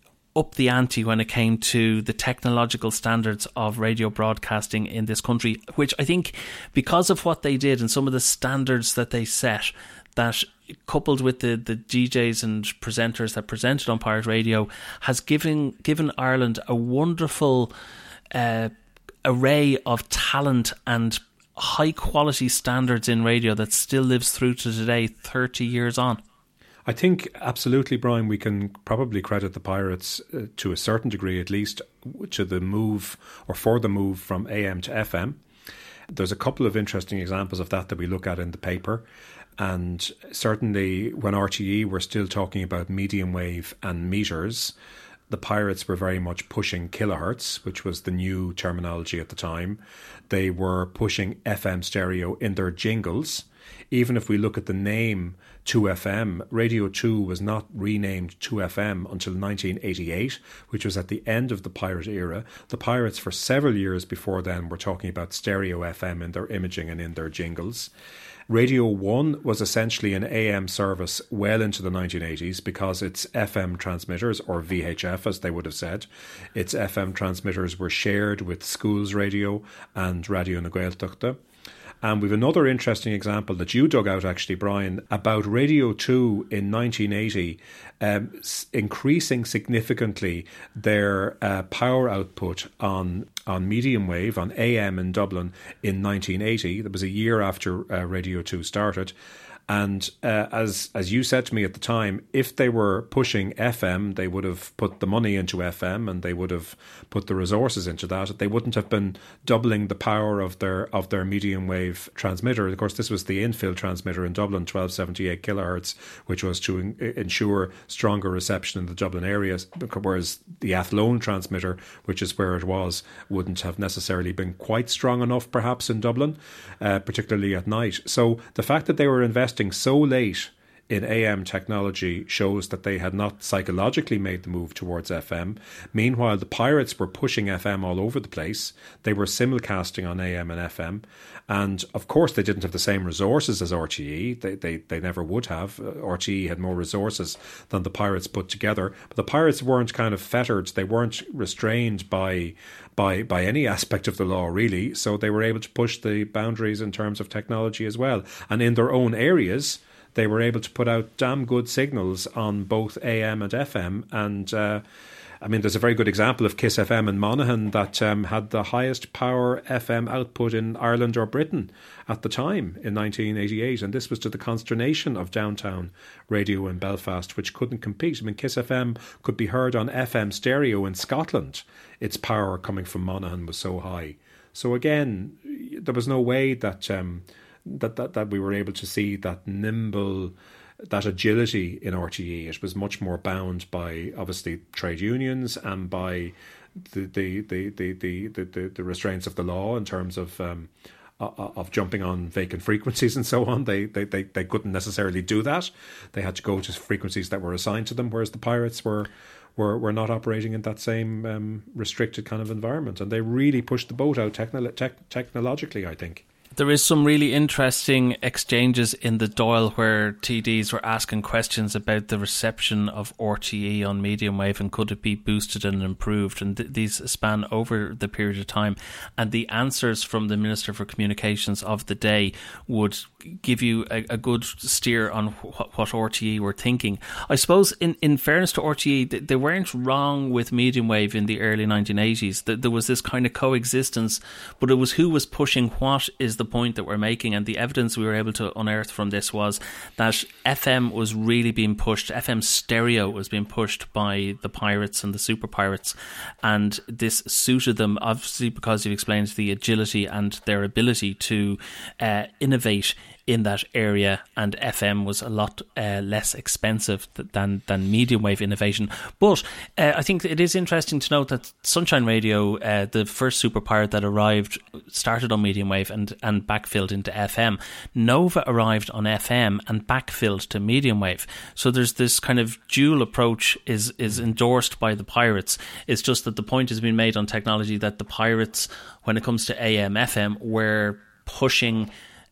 up the ante when it came to the technological standards of radio broadcasting in this country, which I think, because of what they did and some of the standards that they set, that coupled with the, the D Js and presenters that presented on pirate radio, has given given Ireland a wonderful uh, array of talent and high quality standards in radio that still lives through to today, thirty years on. I think absolutely, Brian, we can probably credit the Pirates uh, to a certain degree, at least, to the move, or for the move from A M to F M. There's a couple of interesting examples of that that we look at in the paper. And certainly when R T E were still talking about medium wave and meters, the Pirates were very much pushing kilohertz, which was the new terminology at the time. They were pushing F M stereo in their jingles. Even if we look at the name two F M, Radio two was not renamed two F M until nineteen eighty-eight, which was at the end of the pirate era. The Pirates, for several years before then, were talking about stereo F M in their imaging and in their jingles. Radio one was essentially an A M service well into the nineteen eighties because its F M transmitters, or V H F as they would have said, its F M transmitters were shared with Schools Radio and Radio na Gaeltachta. And we've another interesting example that you dug out, actually, Brian, about Radio two in nineteen eighty um, increasing significantly their uh, power output on on medium wave, on A M in Dublin in nineteen eighty. That was a year after uh, Radio two started. And uh, as as you said to me at the time, if they were pushing F M, they would have put the money into F M and they would have put the resources into that. They wouldn't have been doubling the power of their of their medium wave transmitter. Of course, this was the infill transmitter in Dublin, twelve seventy-eight kilohertz, which was to in, ensure stronger reception in the Dublin area, whereas the Athlone transmitter, which is where it was, wouldn't have necessarily been quite strong enough, perhaps, in Dublin, uh, particularly at night. So the fact that they were investing so late in A M technology shows that they had not psychologically made the move towards F M. Meanwhile, the pirates were pushing F M all over the place. They were simulcasting on A M and F M. And of course, they didn't have the same resources as R T E. They, they, they never would have. R T E had more resources than the pirates put together. But the pirates weren't kind of fettered. They weren't restrained by by by any aspect of the law, really. So they were able to push the boundaries in terms of technology as well. And in their own areas, they were able to put out damn good signals on both A M and F M. And uh, I mean, there's a very good example of Kiss F M in Monaghan that um, had the highest power F M output in Ireland or Britain at the time in nineteen eighty-eight. And this was to the consternation of downtown radio in Belfast, which couldn't compete. I mean, Kiss F M could be heard on F M stereo in Scotland. Its power coming from Monaghan was so high. So again, there was no way that... Um, That, that that we were able to see that nimble, that agility in R T E. It was much more bound by obviously trade unions and by the the the the the, the, the restraints of the law in terms of um, of jumping on vacant frequencies and so on. They, they they they couldn't necessarily do that. They had to go to frequencies that were assigned to them, whereas the pirates were. Were, were not operating in that same um, restricted kind of environment, and they really pushed the boat out technolo- tech- technologically, I think. There is some really interesting exchanges in the Dáil where T Ds were asking questions about the reception of R T E on medium wave and could it be boosted and improved, and th- these span over the period of time, and the answers from the Minister for Communications of the day would give you a, a good steer on wh- what R T E were thinking. I suppose in, in fairness to R T E, th- they weren't wrong with medium wave in the early nineteen eighties. Th- there was this kind of coexistence, but it was who was pushing what is the point that we're making, and the evidence we were able to unearth from this was that F M was really being pushed. F M stereo was being pushed by the pirates and the super pirates, and this suited them obviously because you've explained the agility and their ability to uh, innovate in that area, and F M was a lot uh, less expensive than than medium wave innovation. But uh, I think it is interesting to note that Sunshine Radio, uh, the first super pirate that arrived, started on medium wave and, and backfilled into F M. Nova arrived on F M and backfilled to medium wave. So there's this kind of dual approach is is endorsed by the pirates. It's just that the point has been made on technology that the pirates, when it comes to A M, F M, were pushing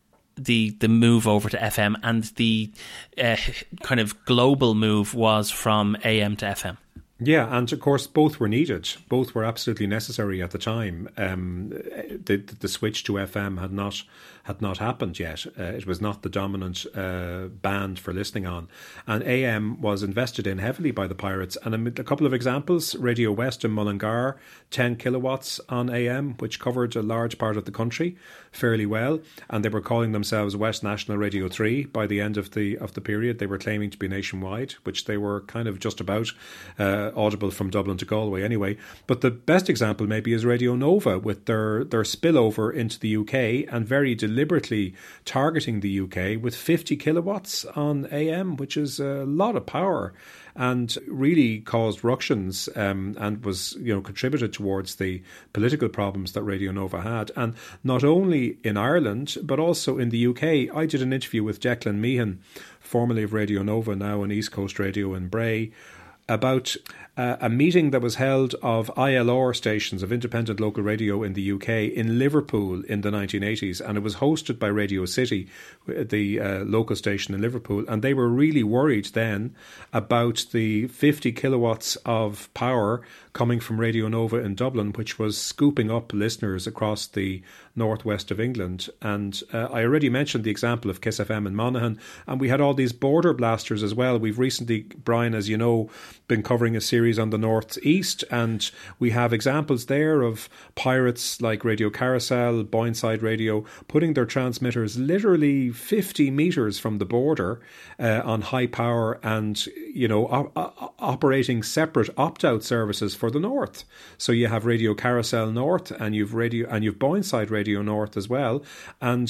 the the move over to F M, and the uh, kind of global move was from A M to F M. Yeah, and of course both were needed. Both were absolutely necessary at the time. Um, the the switch to F M had not had not happened yet. Uh, it was not the dominant uh, band for listening on, and A M was invested in heavily by the pirates. And a, a couple of examples: Radio West in Mullingar, ten kilowatts on A M, which covered a large part of the country fairly well, and they were calling themselves West National Radio Three by the end of the of the period. They were claiming to be nationwide, which they were kind of just about. Uh, audible from Dublin to Galway anyway. But the best example maybe is Radio Nova with their, their spillover into the U K and very deliberately targeting the U K with fifty kilowatts on A M, which is a lot of power, and really caused ructions um, and was, you know, contributed towards the political problems that Radio Nova had. And not only in Ireland, but also in the U K. I did an interview with Declan Meehan, formerly of Radio Nova, now on East Coast Radio in Bray, about uh, a meeting that was held of I L R stations, of independent local radio in the U K, in Liverpool in the nineteen eighties, and it was hosted by Radio City, the uh, local station in Liverpool, and they were really worried then about the fifty kilowatts of power coming from Radio Nova in Dublin, which was scooping up listeners across the northwest of England. And uh, I already mentioned the example of Kiss F M in Monaghan, and we had all these border blasters as well. We've recently, Brian, as you know, been covering a series on the northeast, and we have examples there of pirates like Radio Carousel, Boyneside Radio, putting their transmitters literally fifty metres from the border uh, on high power, and, you know, o- operating separate opt-out services for the north. So you have Radio Carousel North, and you've radio and you've Boyneside Radio North as well, and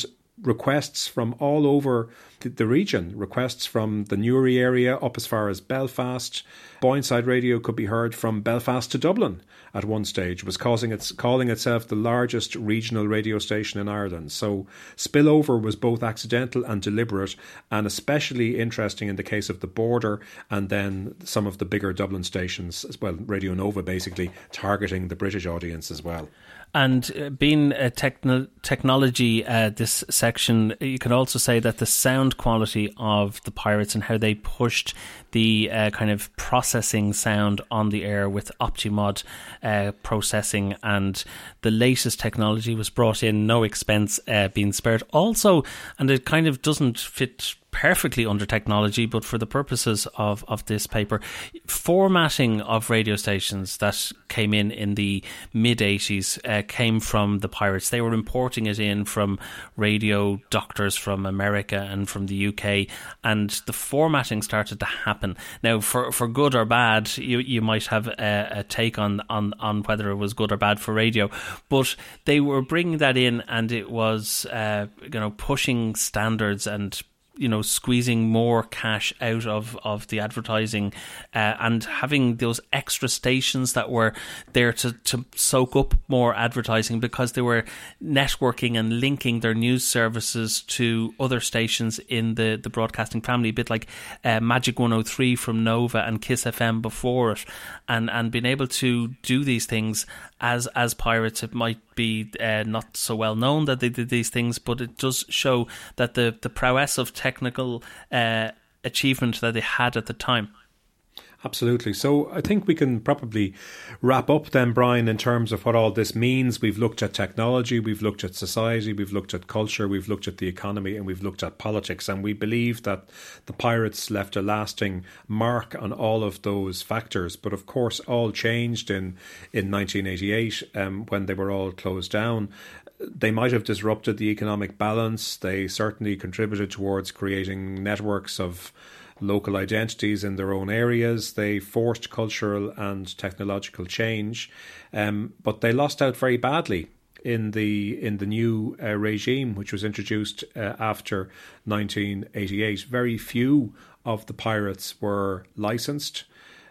requests from all over the, the region, requests from the Newry area up as far as Belfast. Boyneside Radio could be heard from Belfast to Dublin at one stage, was causing its, calling itself the largest regional radio station in Ireland. So spillover was both accidental and deliberate, and especially interesting in the case of the Border and then some of the bigger Dublin stations as well, Radio Nova basically targeting the British audience as well. And uh, being a techno- technology, uh, this section, you can also say that the sound quality of the Pirates and how they pushed the uh, kind of processing sound on the air with Optimod uh, processing, and the latest technology was brought in, no expense uh, being spared. Also, and it kind of doesn't fit perfectly under technology, but for the purposes of, of this paper, formatting of radio stations that came in in the mid-eighties uh, came from the Pirates. They were importing it in from radio doctors from America and from the U K, and the formatting started to happen. Now, for, for good or bad, you you might have a, a take on, on, on whether it was good or bad for radio, but they were bringing that in, and it was uh, you know pushing standards and you know, squeezing more cash out of, of the advertising uh, and having those extra stations that were there to, to soak up more advertising, because they were networking and linking their news services to other stations in the, the broadcasting family, a bit like uh, Magic one oh three from Nova and Kiss F M before it, and, and being able to do these things as as Pirates. It might be uh, not so well known that they did these things, but it does show that the, the prowess of technical uh, achievement that they had at the time. Absolutely. So I think we can probably wrap up then, Brian, in terms of what all this means. We've looked at technology, we've looked at society, we've looked at culture, we've looked at the economy, and we've looked at politics. And we believe that the Pirates left a lasting mark on all of those factors. But of course, all changed in, in nineteen eighty-eight um, when they were all closed down. They might have disrupted the economic balance. They certainly contributed towards creating networks of local identities in their own areas. They forced cultural and technological change, um, but they lost out very badly in the in the new uh, regime, which was introduced uh, after nineteen eighty-eight. Very few of the Pirates were licensed.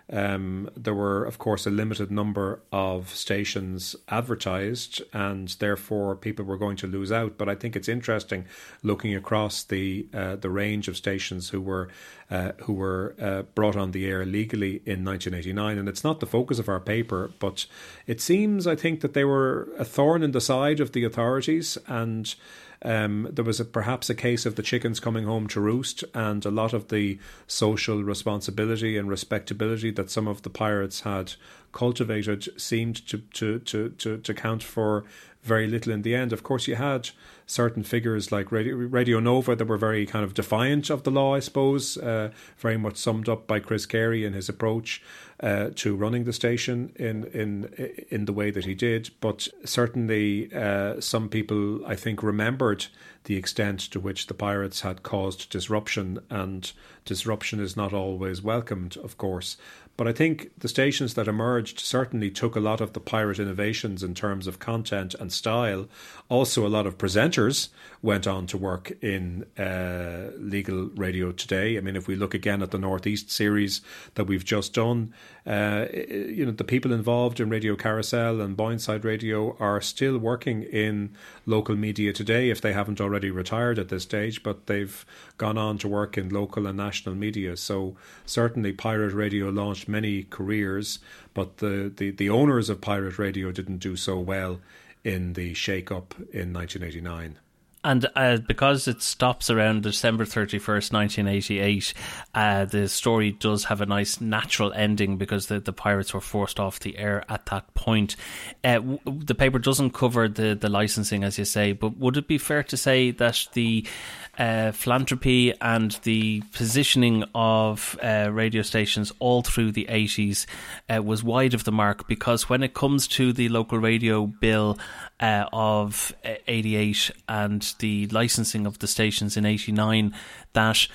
Um, there were, of course, a limited number of stations advertised, and therefore people were going to lose out. But I think it's interesting looking across the uh, the range of stations who were uh, who were uh, brought on the air legally in nineteen eighty-nine. And it's not the focus of our paper, but it seems, I think, that they were a thorn in the side of the authorities, and Um, there was a, perhaps a case of the chickens coming home to roost, and a lot of the social responsibility and respectability that some of the Pirates had cultivated seemed to, to, to, to, to count for very little in the end. Of course, you had certain figures like Radio, Radio Nova that were very kind of defiant of the law, I suppose, uh, very much summed up by Chris Carey in his approach uh, to running the station in, in, in the way that he did. But certainly uh, some people, I think, remembered the extent to which the Pirates had caused disruption, and disruption is not always welcomed, of course. But I think the stations that emerged certainly took a lot of the Pirate innovations in terms of content and style. Also, a lot of presenters went on to work in uh, legal radio today. I mean, if we look again at the Northeast series that we've just done, uh, you know, the people involved in Radio Carousel and Boyneside Radio are still working in local media today, if they haven't already retired at this stage, but they've gone on to work in local and national media. So certainly Pirate Radio launched many careers, but the, the, the owners of Pirate Radio didn't do so well in the shake-up in nineteen eighty-nine. And uh, because it stops around December thirty-first, nineteen eighty-eight, uh, the story does have a nice natural ending, because the, the Pirates were forced off the air at that point. Uh, w- the paper doesn't cover the, the licensing, as you say, but would it be fair to say that the uh, philanthropy and the positioning of uh, radio stations all through the eighties uh, was wide of the mark? Because when it comes to the local radio bill uh, of eighty-eight and the licensing of the stations in eighty-nine, that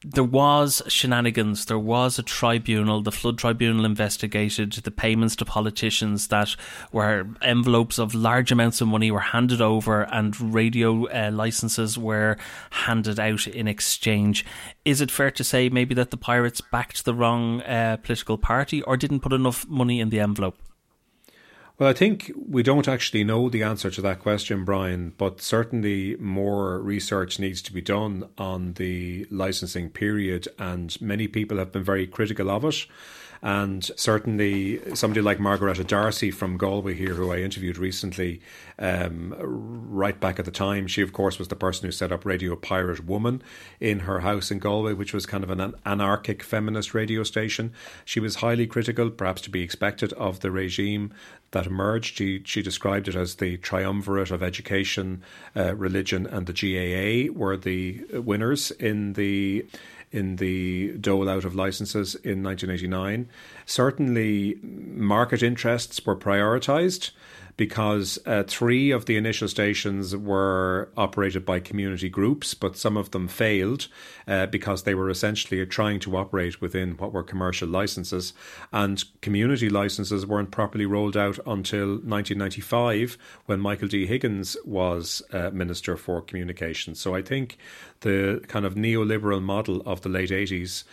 there was shenanigans. There was a tribunal. The Flood Tribunal investigated the payments to politicians that were envelopes of large amounts of money were handed over, and radio uh, licences were handed out in exchange. Is it fair to say maybe that the Pirates backed the wrong uh, political party, or didn't put enough money in the envelope? Well, I think we don't actually know the answer to that question, Brian, but certainly more research needs to be done on the licensing period, and many people have been very critical of it. And certainly somebody like Margaretta Darcy from Galway here, who I interviewed recently, um, right back at the time, she of course was the person who set up Radio Pirate Woman in her house in Galway, which was kind of an anarchic feminist radio station. She was highly critical, perhaps to be expected, of the regime that emerged. She, she described it as the triumvirate of education, uh, religion and the G A A were the winners in the in the dole out of licences in nineteen eighty-nine. Certainly market interests were prioritised, because uh, three of the initial stations were operated by community groups, but some of them failed uh, because they were essentially trying to operate within what were commercial licences, and community licences weren't properly rolled out until nineteen ninety-five, when Michael D. Higgins was uh, Minister for Communications. So I think the kind of neoliberal model of the late eighties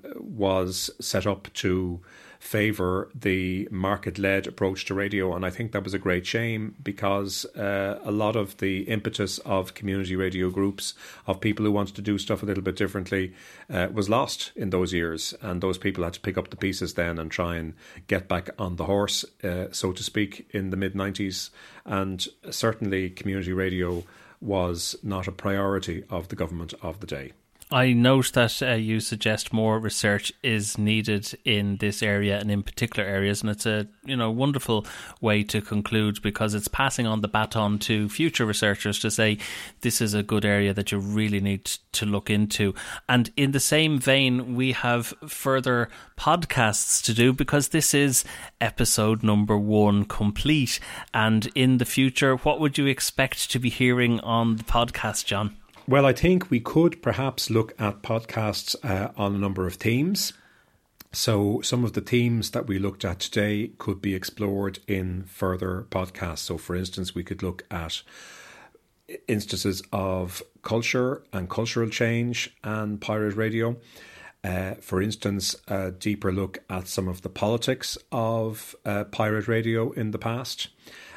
was set up to favour the market-led approach to radio, and I think that was a great shame, because uh, a lot of the impetus of community radio groups, of people who wanted to do stuff a little bit differently, uh, was lost in those years, and those people had to pick up the pieces then and try and get back on the horse, uh, so to speak, in the mid nineties. And certainly community radio was not a priority of the government of the day. I note that uh, you suggest more research is needed in this area and in particular areas, and it's a you know wonderful way to conclude, because it's passing on the baton to future researchers to say this is a good area that you really need to look into. And in the same vein, we have further podcasts to do, because this is episode number one complete. And in the future, what would you expect to be hearing on the podcast, John? Well, I think we could perhaps look at podcasts uh, on a number of themes. So some of the themes that we looked at today could be explored in further podcasts. So, for instance, we could look at instances of culture and cultural change and pirate radio. Uh, for instance, a deeper look at some of the politics of uh, pirate radio in the past.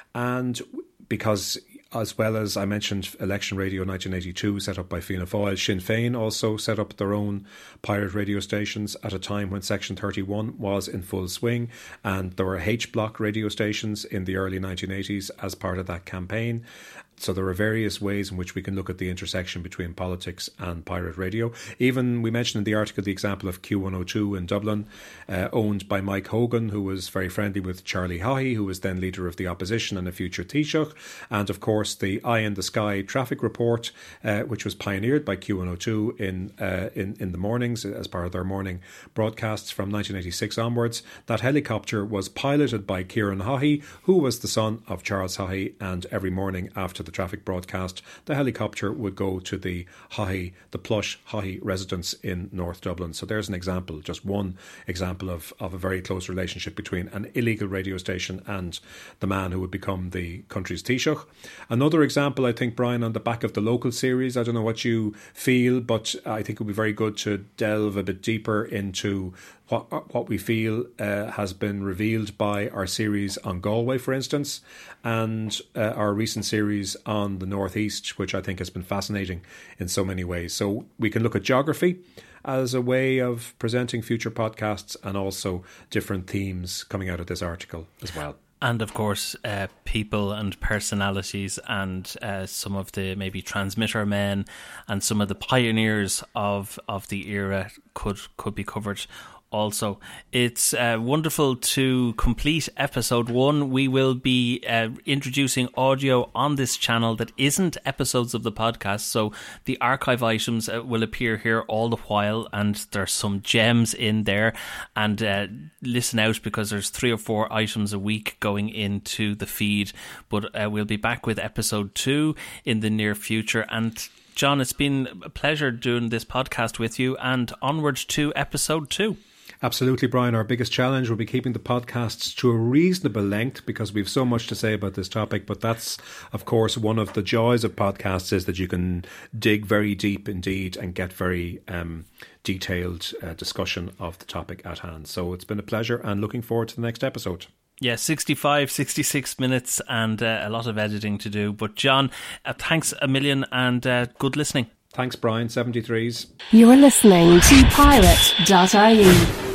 And because, as well as I mentioned, Election Radio nineteen eighty-two, set up by Fianna Fáil, Sinn Féin also set up their own pirate radio stations at a time when Section thirty-one was in full swing, and there were H-block radio stations in the early nineteen eighties as part of that campaign. So there are various ways in which we can look at the intersection between politics and pirate radio. Even, we mentioned in the article the example of Q one oh two in Dublin, uh, owned by Mike Hogan, who was very friendly with Charlie Haughey, who was then leader of the opposition and a future Taoiseach. And of course the Eye in the Sky traffic report, uh, which was pioneered by Q one oh two in, uh, in, in the mornings as part of their morning broadcasts from nineteen eighty-six onwards. That helicopter was piloted by Kieran Haughey, who was the son of Charles Haughey, and every morning after the traffic broadcast, the helicopter would go to the Haughey, the plush Haughey residence in North Dublin. So there's an example, just one example of, of a very close relationship between an illegal radio station and the man who would become the country's Taoiseach. Another example, I think, Brian, on the back of the local series, I don't know what you feel, but I think it would be very good to delve a bit deeper into what what we feel uh, has been revealed by our series on Galway, for instance, and uh, our recent series on the Northeast, which I think has been fascinating in so many ways. So we can look at geography as a way of presenting future podcasts, and also different themes coming out of this article as well. And of course, uh, people and personalities, and uh, some of the maybe transmitter men and some of the pioneers of of the era could could be covered. Also, it's uh, wonderful to complete episode one. We will be uh, introducing audio on this channel that isn't episodes of the podcast, so the archive items uh, will appear here all the while, and there's some gems in there. And uh, listen out, because there's three or four items a week going into the feed. But uh, we'll be back with episode two in the near future. And John, it's been a pleasure doing this podcast with you, and onward to episode two. Absolutely, Brian. Our biggest challenge will be keeping the podcasts to a reasonable length because we've so much to say about this topic. But that's, of course, one of the joys of podcasts, is that you can dig very deep indeed and get very um, detailed uh, discussion of the topic at hand. So it's been a pleasure, and looking forward to the next episode. Yeah, sixty-five, sixty-six minutes and uh, a lot of editing to do. But John, uh, thanks a million, and uh, good listening. Thanks, Brian. seventy-threes. You're listening to pirate dot I E.